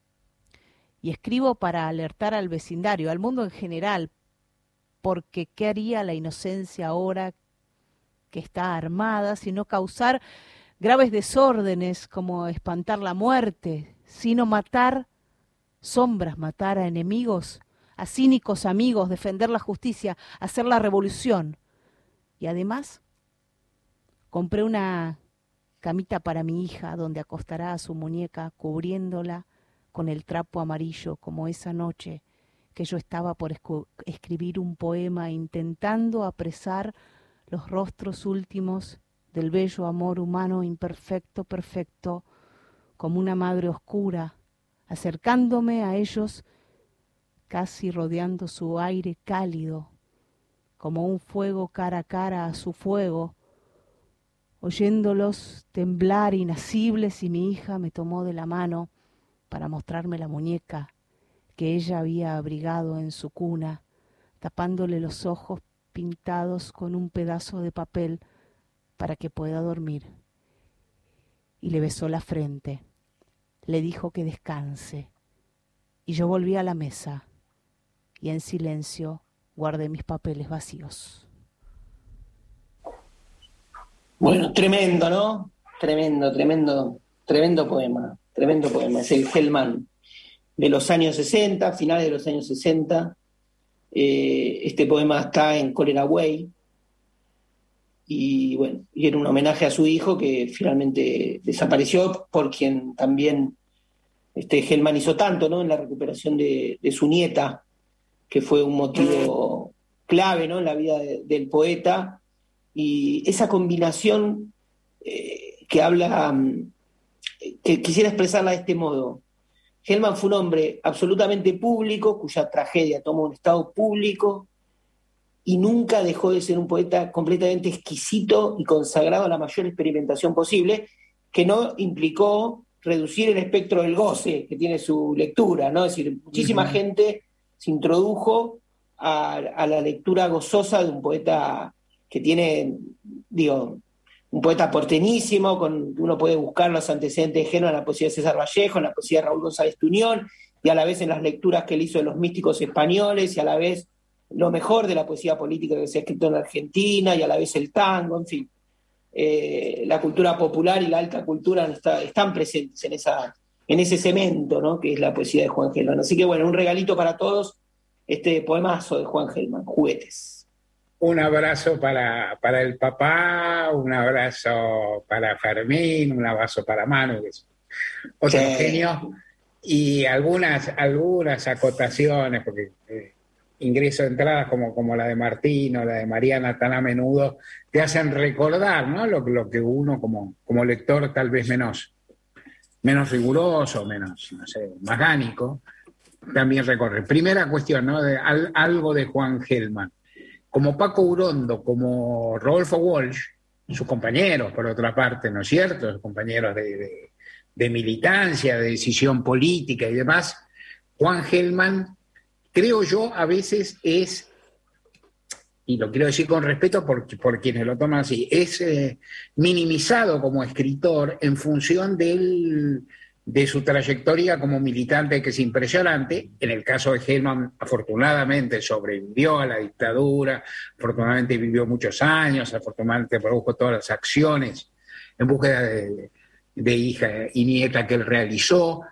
Y escribo para alertar al vecindario, al mundo en general, porque ¿qué haría la inocencia ahora que está armada, sino causar graves desórdenes como espantar la muerte, sino matar sombras, matar a enemigos, a cínicos amigos, defender la justicia, hacer la revolución? Y además compré una camita para mi hija donde acostará a su muñeca cubriéndola con el trapo amarillo, como esa noche que yo estaba por escribir un poema intentando apresar los rostros últimos del bello amor humano imperfecto, perfecto, como una madre oscura, acercándome a ellos casi rodeando su aire cálido, como un fuego cara a cara a su fuego, oyéndolos temblar inasibles, y mi hija me tomó de la mano para mostrarme la muñeca que ella había abrigado en su cuna, tapándole los ojos pintados con un pedazo de papel para que pueda dormir. Y le besó la frente, le dijo que descanse, y yo volví a la mesa y en silencio guardé mis papeles vacíos. Bueno, tremendo, ¿no? Tremendo poema. Es el Hellman de los años 60, finales de los años 60. Este poema está en Cólera Way. Y bueno, y era un homenaje a su hijo que finalmente desapareció, por quien también Hellman hizo tanto, ¿no? En la recuperación de su nieta, que fue un motivo clave, ¿no? En la vida del poeta. Y esa combinación que habla, que quisiera expresarla de este modo. Hellman fue un hombre absolutamente público, cuya tragedia tomó un estado público, y nunca dejó de ser un poeta completamente exquisito y consagrado a la mayor experimentación posible, que no implicó reducir el espectro del goce que tiene su lectura, ¿no? Es decir, muchísima gente se introdujo a la lectura gozosa de un poeta que tiene, un poeta porteñísimo, uno puede buscar los antecedentes de Hellman en la poesía de César Vallejo, en la poesía de Raúl González Tuñón, y a la vez en las lecturas que él hizo de los místicos españoles, y a la vez lo mejor de la poesía política que se ha escrito en Argentina, y a la vez el tango, en fin. La cultura popular y la alta cultura están presentes en ese cemento, ¿no? Que es la poesía de Juan Hellman. Así que bueno, un regalito para todos, este poemazo de Juan Hellman, Juguetes. Un abrazo para el papá, un abrazo para Fermín, un abrazo para Manu, que es otro genio, y algunas acotaciones, porque ingreso de entradas como la de Martín o la de Mariana tan a menudo te hacen recordar, ¿no? Lo que uno como lector tal vez menos riguroso, menos, no sé, magánico, también recorre. Primera cuestión, ¿no? Algo de Juan Hellman. Como Paco Urondo, como Rodolfo Walsh, sus compañeros, por otra parte, ¿no es cierto? Sus compañeros de militancia, de decisión política y demás, Juan Gelman, creo yo, a veces es, y lo quiero decir con respeto por quienes lo toman así, es minimizado como escritor en función de su trayectoria como militante, que es impresionante. En el caso de Gelman, afortunadamente sobrevivió a la dictadura, afortunadamente vivió muchos años, afortunadamente produjo todas las acciones en búsqueda de hija y nieta que él realizó,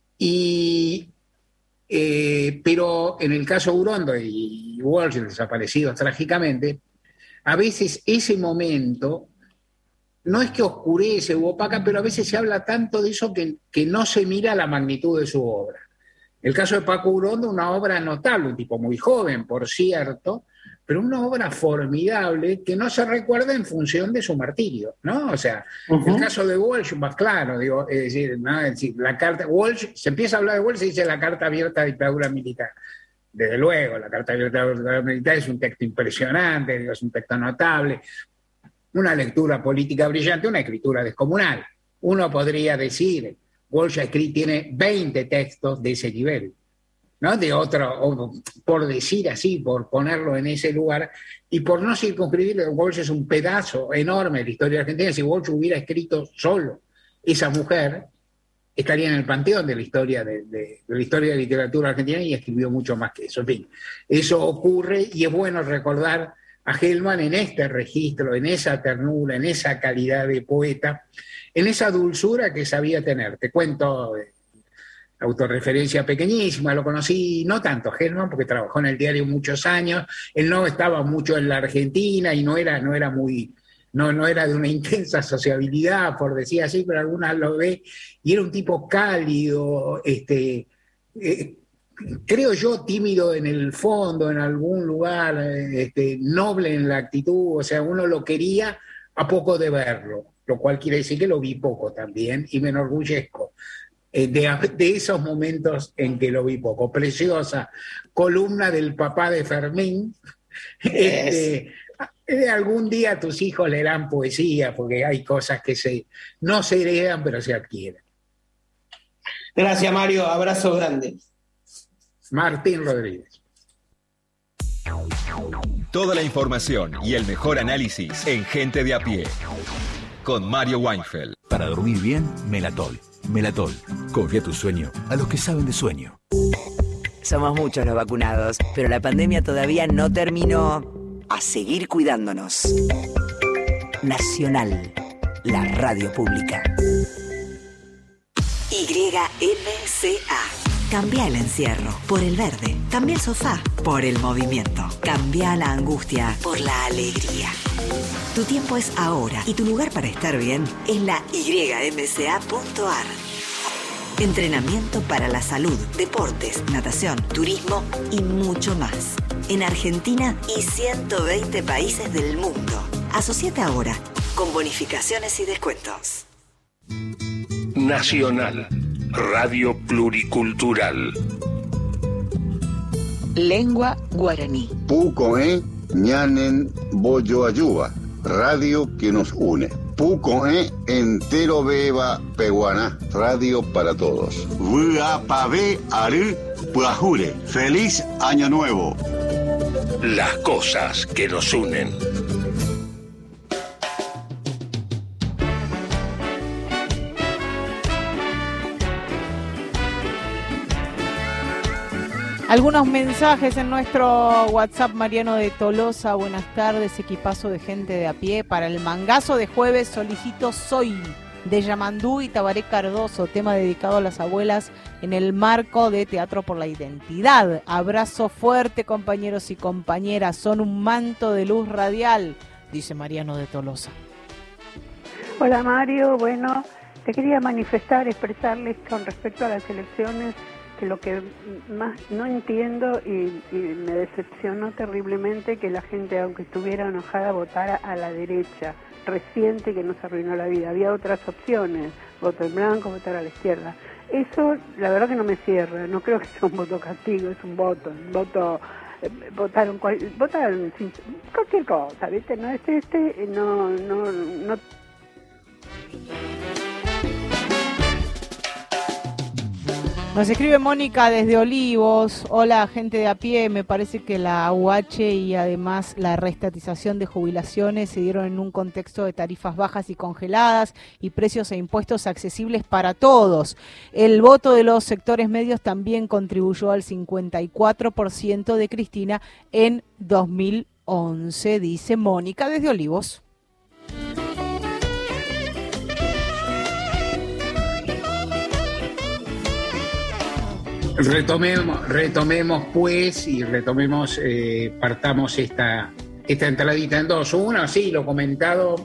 pero en el caso Urondo y Walsh, desaparecidos trágicamente, a veces ese momento no es que oscurece u opaca, pero a veces se habla tanto de eso que no se mira la magnitud de su obra. El caso de Paco Urondo, una obra notable, un tipo muy joven, por cierto, pero una obra formidable que no se recuerda en función de su martirio, ¿no? O sea, el caso de Walsh, más claro, digo, es decir, la carta, Walsh, se empieza a hablar de Walsh, se dice la carta abierta a dictadura militar. Desde luego, la carta abierta a dictadura militar es un texto impresionante, digo, es un texto notable, una lectura política brillante, una escritura descomunal. Uno podría decir, Walsh tiene 20 textos de ese nivel, ¿no? De otro, por decir así, por ponerlo en ese lugar, y por no circunscribirlo, Walsh es un pedazo enorme de la historia argentina. Si Walsh hubiera escrito solo esa mujer, estaría en el panteón de la historia de la historia de la literatura argentina, y escribió mucho más que eso. En fin, eso ocurre, y es bueno recordar a Gelman en este registro, en esa ternura, en esa calidad de poeta, en esa dulzura que sabía tener. Te cuento, autorreferencia pequeñísima, lo conocí no tanto Gelman, porque trabajó en el diario muchos años, él no estaba mucho en la Argentina y no era de una intensa sociabilidad, por decir así, pero algunas lo ve, y era un tipo cálido, creo yo, tímido en el fondo, en algún lugar, noble en la actitud. O sea, uno lo quería a poco de verlo, lo cual quiere decir que lo vi poco también, y me enorgullezco de esos momentos en que lo vi poco. Preciosa columna del papá de Fermín. Algún día tus hijos leerán poesía, porque hay cosas que no se heredan, pero se adquieren. Gracias, Mario. Abrazo grande. Martín Rodríguez. Toda la información y el mejor análisis en Gente de a Pie, con Mario Weinfeld. Para dormir bien, Melatol. Melatol. Confía tu sueño a los que saben de sueño. Somos muchos los vacunados, pero la pandemia todavía no terminó. A seguir cuidándonos. Nacional, la radio pública. YMCA. Cambia el encierro por el verde. Cambia el sofá por el movimiento. Cambia la angustia por la alegría. Tu tiempo es ahora y tu lugar para estar bien es la ymca.ar. Entrenamiento para la salud, deportes, natación, turismo y mucho más. En Argentina y 120 países del mundo. Asociate ahora con bonificaciones y descuentos. Nacional, radio pluricultural. Lengua guaraní. Pucoe ñanen boyo ayuba, radio que nos une. Pucoe entero beba peguaná, radio para todos. Vuapavé aru puajure, feliz año nuevo. Las cosas que nos unen. Algunos mensajes en nuestro WhatsApp. Mariano de Tolosa, buenas tardes, equipazo de Gente de a Pie. Para el mangazo de jueves solicito Soy, de Yamandú y Tabaré Cardoso, tema dedicado a las abuelas en el marco de Teatro por la Identidad. Abrazo fuerte, compañeros y compañeras, son un manto de luz radial, dice Mariano de Tolosa. Hola Mario, bueno, te quería expresarles con respecto a las elecciones, que lo que más no entiendo y me decepcionó terriblemente que la gente, aunque estuviera enojada, votara a la derecha, reciente, que nos arruinó la vida. Había otras opciones, voto en blanco, votar a la izquierda. Eso, la verdad que no me cierra, no creo que sea un voto castigo, es un voto, votaron sin cualquier cosa, ¿viste? No es no. Nos escribe Mónica desde Olivos. Hola, gente de a pie. Me parece que la UH y además la reestatización de jubilaciones se dieron en un contexto de tarifas bajas y congeladas y precios e impuestos accesibles para todos. El voto de los sectores medios también contribuyó al 54% de Cristina en 2011, dice Mónica desde Olivos. Retomemos pues y partamos esta entradita en dos. Uno, sí, lo comentado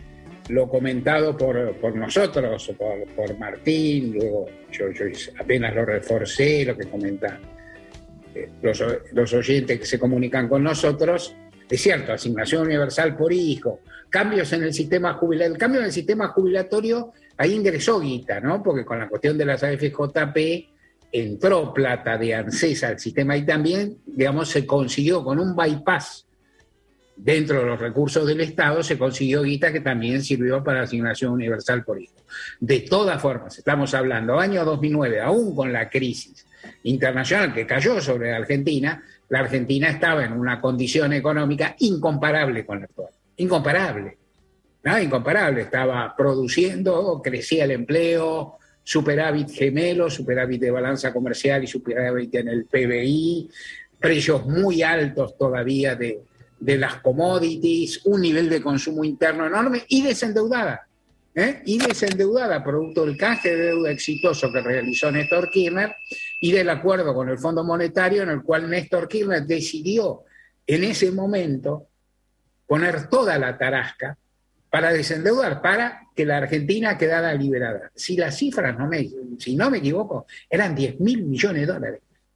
por nosotros, por Martín, luego yo apenas lo reforcé, lo que comentan los oyentes que se comunican con nosotros. Es cierto, asignación universal por hijo, cambios en el sistema jubilatorio. El cambio en el sistema jubilatorio, ahí ingresó guita, ¿no? Porque con la cuestión de las AFJP entró plata de ANSES al sistema y también, digamos, se consiguió con un bypass dentro de los recursos del Estado, se consiguió guita que también sirvió para asignación universal por hijo. De todas formas, estamos hablando año 2009, aún con la crisis internacional que cayó sobre Argentina, la Argentina estaba en una condición económica incomparable con la actual. Incomparable. Nada incomparable. Estaba produciendo, crecía el empleo, superávit gemelo, superávit de balanza comercial y superávit en el PBI, precios muy altos todavía de las commodities, un nivel de consumo interno enorme y desendeudada. Y desendeudada, producto del canje de deuda exitoso que realizó Néstor Kirchner y del acuerdo con el Fondo Monetario en el cual Néstor Kirchner decidió en ese momento poner toda la tarasca para desendeudar, para que la Argentina quedara liberada. Si las cifras, si no me equivoco, eran 10.000 millones de dólares.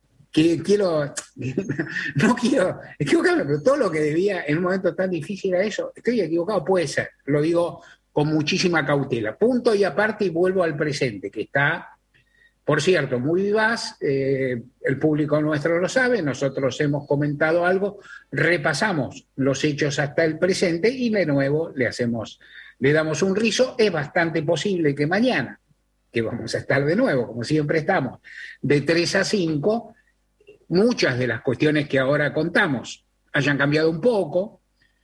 No quiero equivocarme, pero todo lo que debía en un momento tan difícil a eso, estoy equivocado, puede ser, lo digo con muchísima cautela. Punto y aparte y vuelvo al presente, que está, por cierto, muy vivaz, el público nuestro lo sabe, nosotros hemos comentado algo, repasamos los hechos hasta el presente y de nuevo le damos un rizo. Es bastante posible que mañana, que vamos a estar de nuevo, como siempre estamos, de 3 a 5, muchas de las cuestiones que ahora contamos hayan cambiado un poco.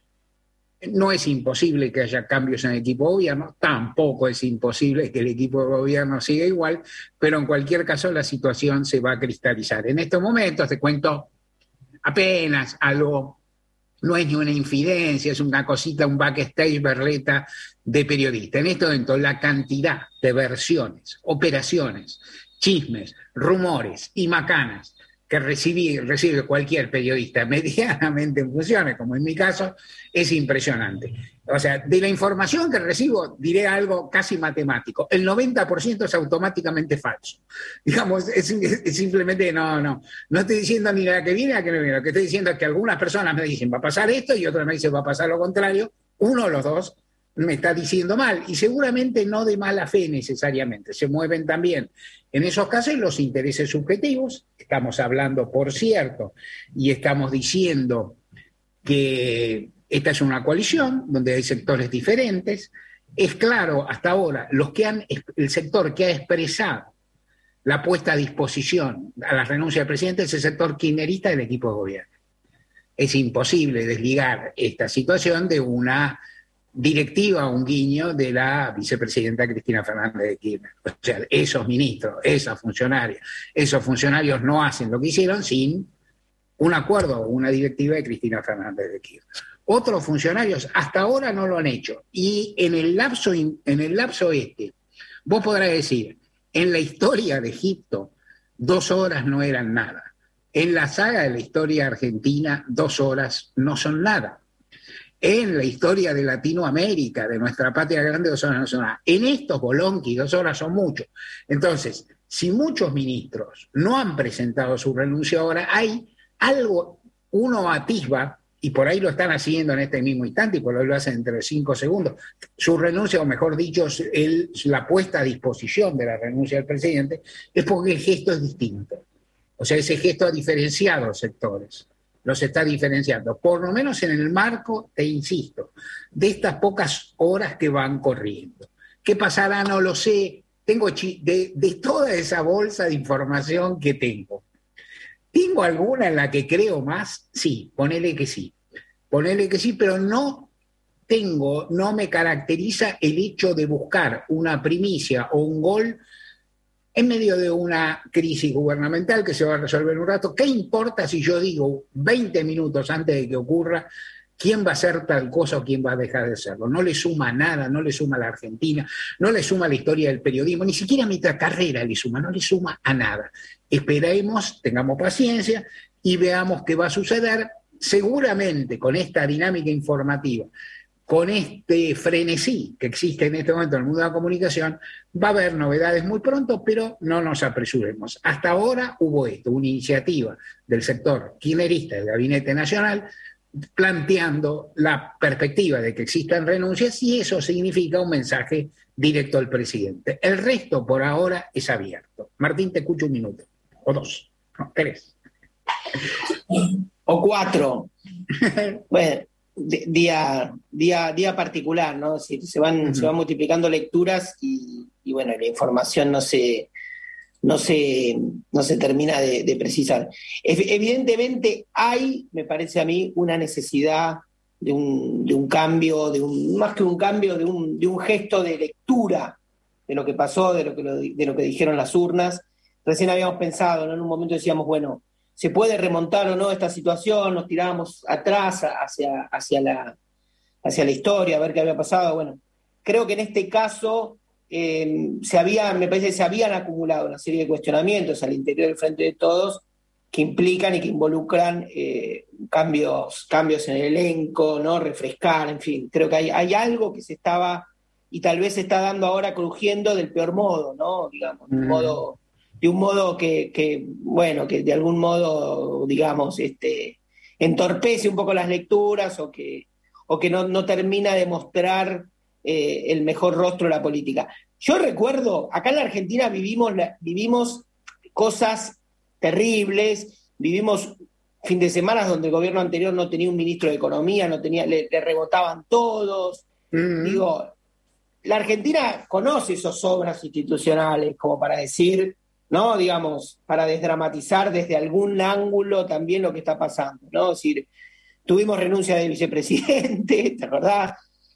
No es imposible que haya cambios en el equipo de gobierno, tampoco es imposible que el equipo de gobierno siga igual, pero en cualquier caso la situación se va a cristalizar. En estos momentos, te cuento apenas algo, no es ni una infidencia, es una cosita, un backstage berreta de periodista. En este momento la cantidad de versiones, operaciones, chismes, rumores y macanas que recibe cualquier periodista medianamente en funciones, como en mi caso, es impresionante. O sea, de la información que recibo, diré algo casi matemático. El 90% es automáticamente falso. Digamos, es simplemente, no estoy diciendo ni la que viene ni la que no viene. Lo que estoy diciendo es que algunas personas me dicen va a pasar esto y otras me dicen va a pasar lo contrario. Uno de los dos me está diciendo mal, y seguramente no de mala fe necesariamente. Se mueven también en esos casos los intereses subjetivos. Estamos hablando, por cierto, y estamos diciendo que esta es una coalición donde hay sectores diferentes. Es claro, hasta ahora, el sector que ha expresado la puesta a disposición a la renuncia del presidente es el sector kirchnerista del equipo de gobierno. Es imposible desligar esta situación de una directiva, un guiño de la vicepresidenta Cristina Fernández de Kirchner. O sea, esos ministros, esos funcionarios no hacen lo que hicieron sin un acuerdo o una directiva de Cristina Fernández de Kirchner. Otros funcionarios hasta ahora no lo han hecho. Y en el lapso vos podrás decir, en la historia de Egipto, 2 horas no eran nada. En la saga de la historia argentina, 2 horas no son nada. En la historia de Latinoamérica, de nuestra patria grande, 2 horas no son nada. En estos bolonquis, 2 horas son mucho. Entonces, si muchos ministros no han presentado su renuncia ahora, hay algo, uno atisba, y por ahí lo están haciendo en este mismo instante, y por ahí lo hacen entre 5 segundos, su renuncia, o mejor dicho, la puesta a disposición de la renuncia del presidente, es porque el gesto es distinto. O sea, ese gesto ha diferenciado a los sectores. Los está diferenciando, por lo menos en el marco, te insisto, de estas pocas horas que van corriendo. ¿Qué pasará? No lo sé. de toda esa bolsa de información que tengo, ¿tengo alguna en la que creo más? Sí, ponele que sí, pero no me caracteriza el hecho de buscar una primicia o un gol en medio de una crisis gubernamental que se va a resolver en un rato. ¿Qué importa si yo digo 20 minutos antes de que ocurra quién va a hacer tal cosa o quién va a dejar de hacerlo? No le suma nada, no le suma a la Argentina, no le suma a la historia del periodismo, ni siquiera a mi carrera le suma, no le suma a nada. Esperemos, tengamos paciencia y veamos qué va a suceder. Seguramente con esta dinámica informativa, con este frenesí que existe en este momento en el mundo de la comunicación, va a haber novedades muy pronto, pero no nos apresuremos. Hasta ahora hubo una iniciativa del sector kirchnerista del Gabinete Nacional planteando la perspectiva de que existan renuncias, y eso significa un mensaje directo al presidente. El resto por ahora es abierto. Martín, te escucho 1 minuto, o 2, no, 3. O 4. Bueno, día particular, ¿no? Es decir, se van multiplicando lecturas y bueno, la información no se termina de precisar. Evidentemente hay, me parece a mí, una necesidad de un cambio, más que un cambio, de un gesto de lectura de lo que pasó, de lo que dijeron las urnas. Recién habíamos pensado, ¿no? En un momento decíamos, bueno, ¿se puede remontar o no esta situación? Nos tirábamos atrás hacia la historia, a ver qué había pasado. Bueno, creo que en este caso me parece que se habían acumulado una serie de cuestionamientos al interior del Frente de Todos que implican y que involucran cambios en el elenco, ¿no? Refrescar, en fin. Creo que hay algo que se estaba y tal vez se está dando ahora crujiendo del peor modo, ¿no? Digamos, de un modo que bueno, que de algún modo, digamos, entorpece un poco las lecturas o que no termina de mostrar el mejor rostro de la política. Yo recuerdo, acá en la Argentina vivimos cosas terribles, vivimos fin de semana donde el gobierno anterior no tenía un ministro de Economía, le rebotaban todos. Digo, la Argentina conoce esos obras institucionales como para decir, ¿no? Digamos, para desdramatizar desde algún ángulo también lo que está pasando, ¿no? Es decir, tuvimos renuncia del vicepresidente, ¿te acordás?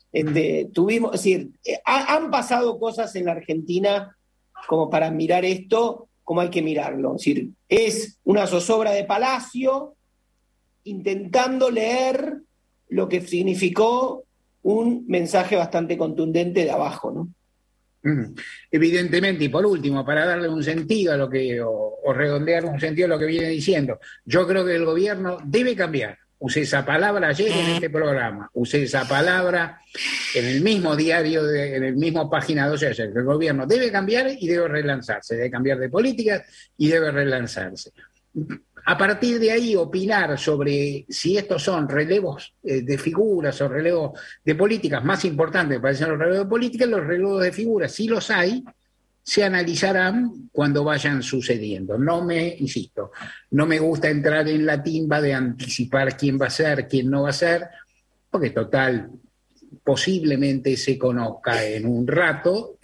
Han pasado cosas en la Argentina como para mirar esto como hay que mirarlo. Es decir, es una zozobra de Palacio intentando leer lo que significó un mensaje bastante contundente de abajo, ¿no? Evidentemente, y por último, para darle un sentido a lo que, o redondear un sentido a lo que viene diciendo, yo creo que el gobierno debe cambiar. Usé esa palabra ayer en este programa, usé esa palabra en el mismo diario, en el mismo página 12 ayer. El gobierno debe cambiar y debe relanzarse, debe cambiar de políticas y debe relanzarse. A partir de ahí, opinar sobre si estos son relevos de figuras o relevos de políticas más importantes, me parecen los relevos de políticas, los relevos de figuras, si los hay, se analizarán cuando vayan sucediendo. Insisto, no me gusta entrar en la timba de anticipar quién va a ser, quién no va a ser, porque total, posiblemente se conozca en un rato,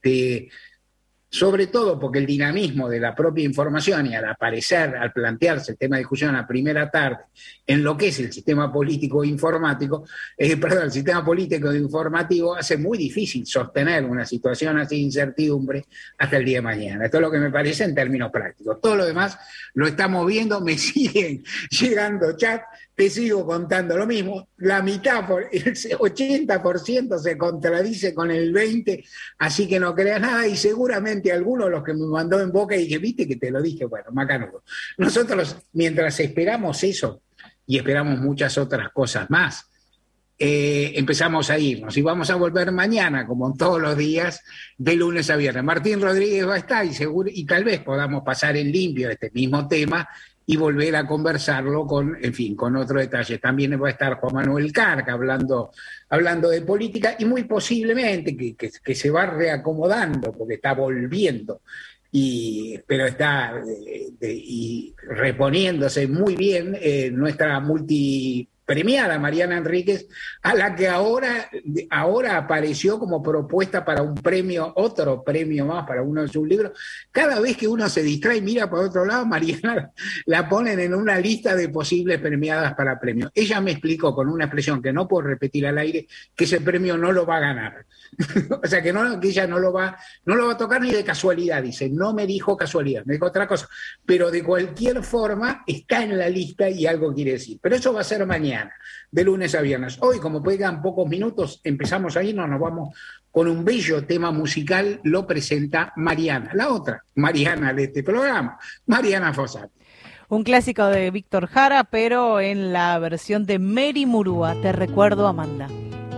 sobre todo porque el dinamismo de la propia información y al plantearse el tema de discusión a la primera tarde en lo que es el sistema político e informático, el sistema político e informativo hace muy difícil sostener una situación así de incertidumbre hasta el día de mañana. Esto es lo que me parece en términos prácticos. Todo lo demás lo estamos viendo, me siguen llegando chat, te sigo contando lo mismo, la mitad, el 80% se contradice con el 20%, así que no creas nada, y seguramente alguno de los que me mandó en boca y dije, viste que te lo dije, bueno, macanudo. Nosotros, mientras esperamos eso, y esperamos muchas otras cosas más, empezamos a irnos, y vamos a volver mañana, como todos los días, de lunes a viernes. Martín Rodríguez va a estar, y tal vez podamos pasar en limpio este mismo tema, y volver a conversarlo con otro detalle. También va a estar Juan Manuel Carca hablando de política, y muy posiblemente que se va reacomodando, porque está volviendo, pero está y reponiéndose muy bien nuestra premiada Mariana Enríquez, a la que ahora apareció como propuesta para un premio, otro premio más para uno de sus libros. Cada vez que uno se distrae y mira por otro lado, Mariana la ponen en una lista de posibles premiadas para premios. Ella me explicó con una expresión que no puedo repetir al aire, que ese premio no lo va a ganar. O sea, que ella no lo va a tocar ni de casualidad, dice. No me dijo casualidad, me dijo otra cosa. Pero de cualquier forma está en la lista y algo quiere decir. Pero eso va a ser mañana, de lunes a viernes. Hoy, como pegan pocos minutos, empezamos a irnos, nos vamos con un bello tema musical, lo presenta Mariana, la otra Mariana de este programa, Mariana Fossati. Un clásico de Víctor Jara, pero en la versión de Mary Murúa, Te recuerdo, Amanda.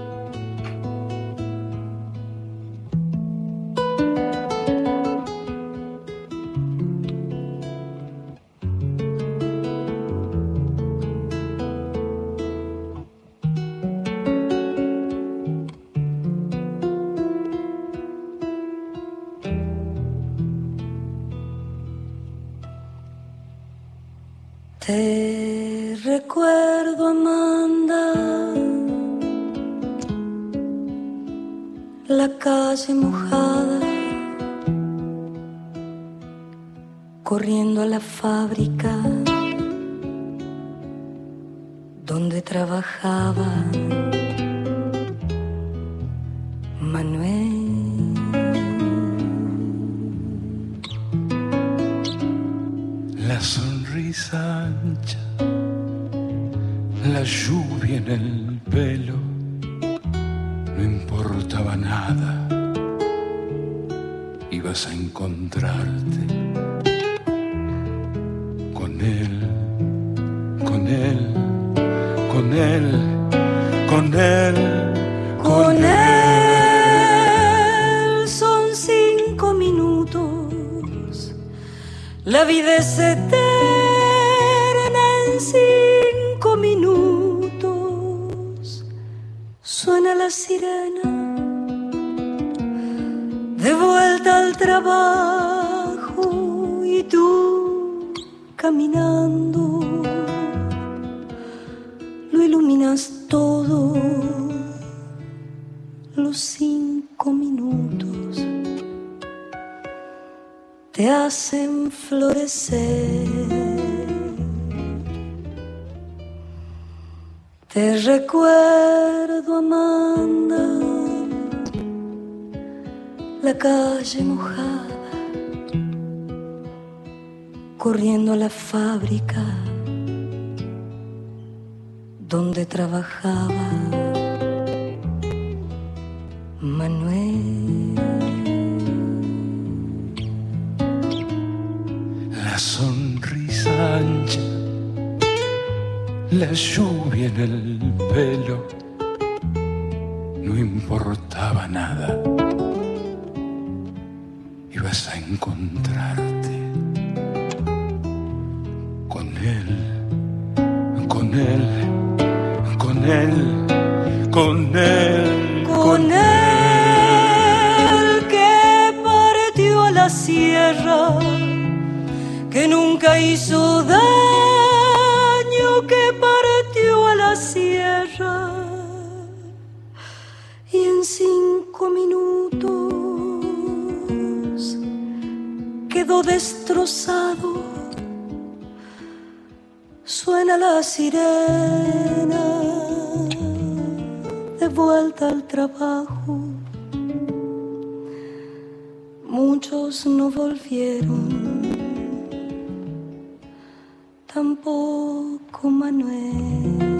Te recuerdo, Amanda, la calle mojada, corriendo a la fábrica donde trabajaba Manuel. La sonrisa ancha, la lluvia en el pelo, no importaba nada, ibas a encontrarte con él, con él, con él, con él, con él. Son 5 minutos, la vida es eterna en 5 minutos. Suena la sirena, de vuelta al trabajo, y tú caminando lo iluminas todo. Los 5 minutos te hacen florecer. Te recuerdo, Amanda, la calle mojada, corriendo a la fábrica donde trabajaba Manuel. la sonrisa ancha, la lluvia en el pelo, no importaba nada, ibas a encontrarte con él, con él, con él, con él, con él que partió a la sierra, que nunca hizo daño, que partió a la sierra y en 5 minutos quedó destrozado. Suena la sirena, de vuelta al trabajo. Muchos no volvieron, tampoco Manuel.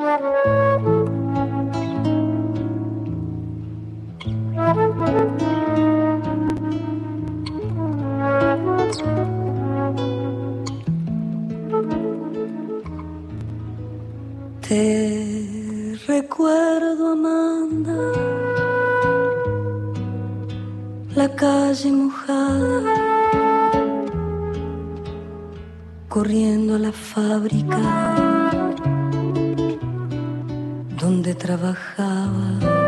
Te recuerdo, Amanda, la calle mojada, corriendo a la fábrica donde trabajaba.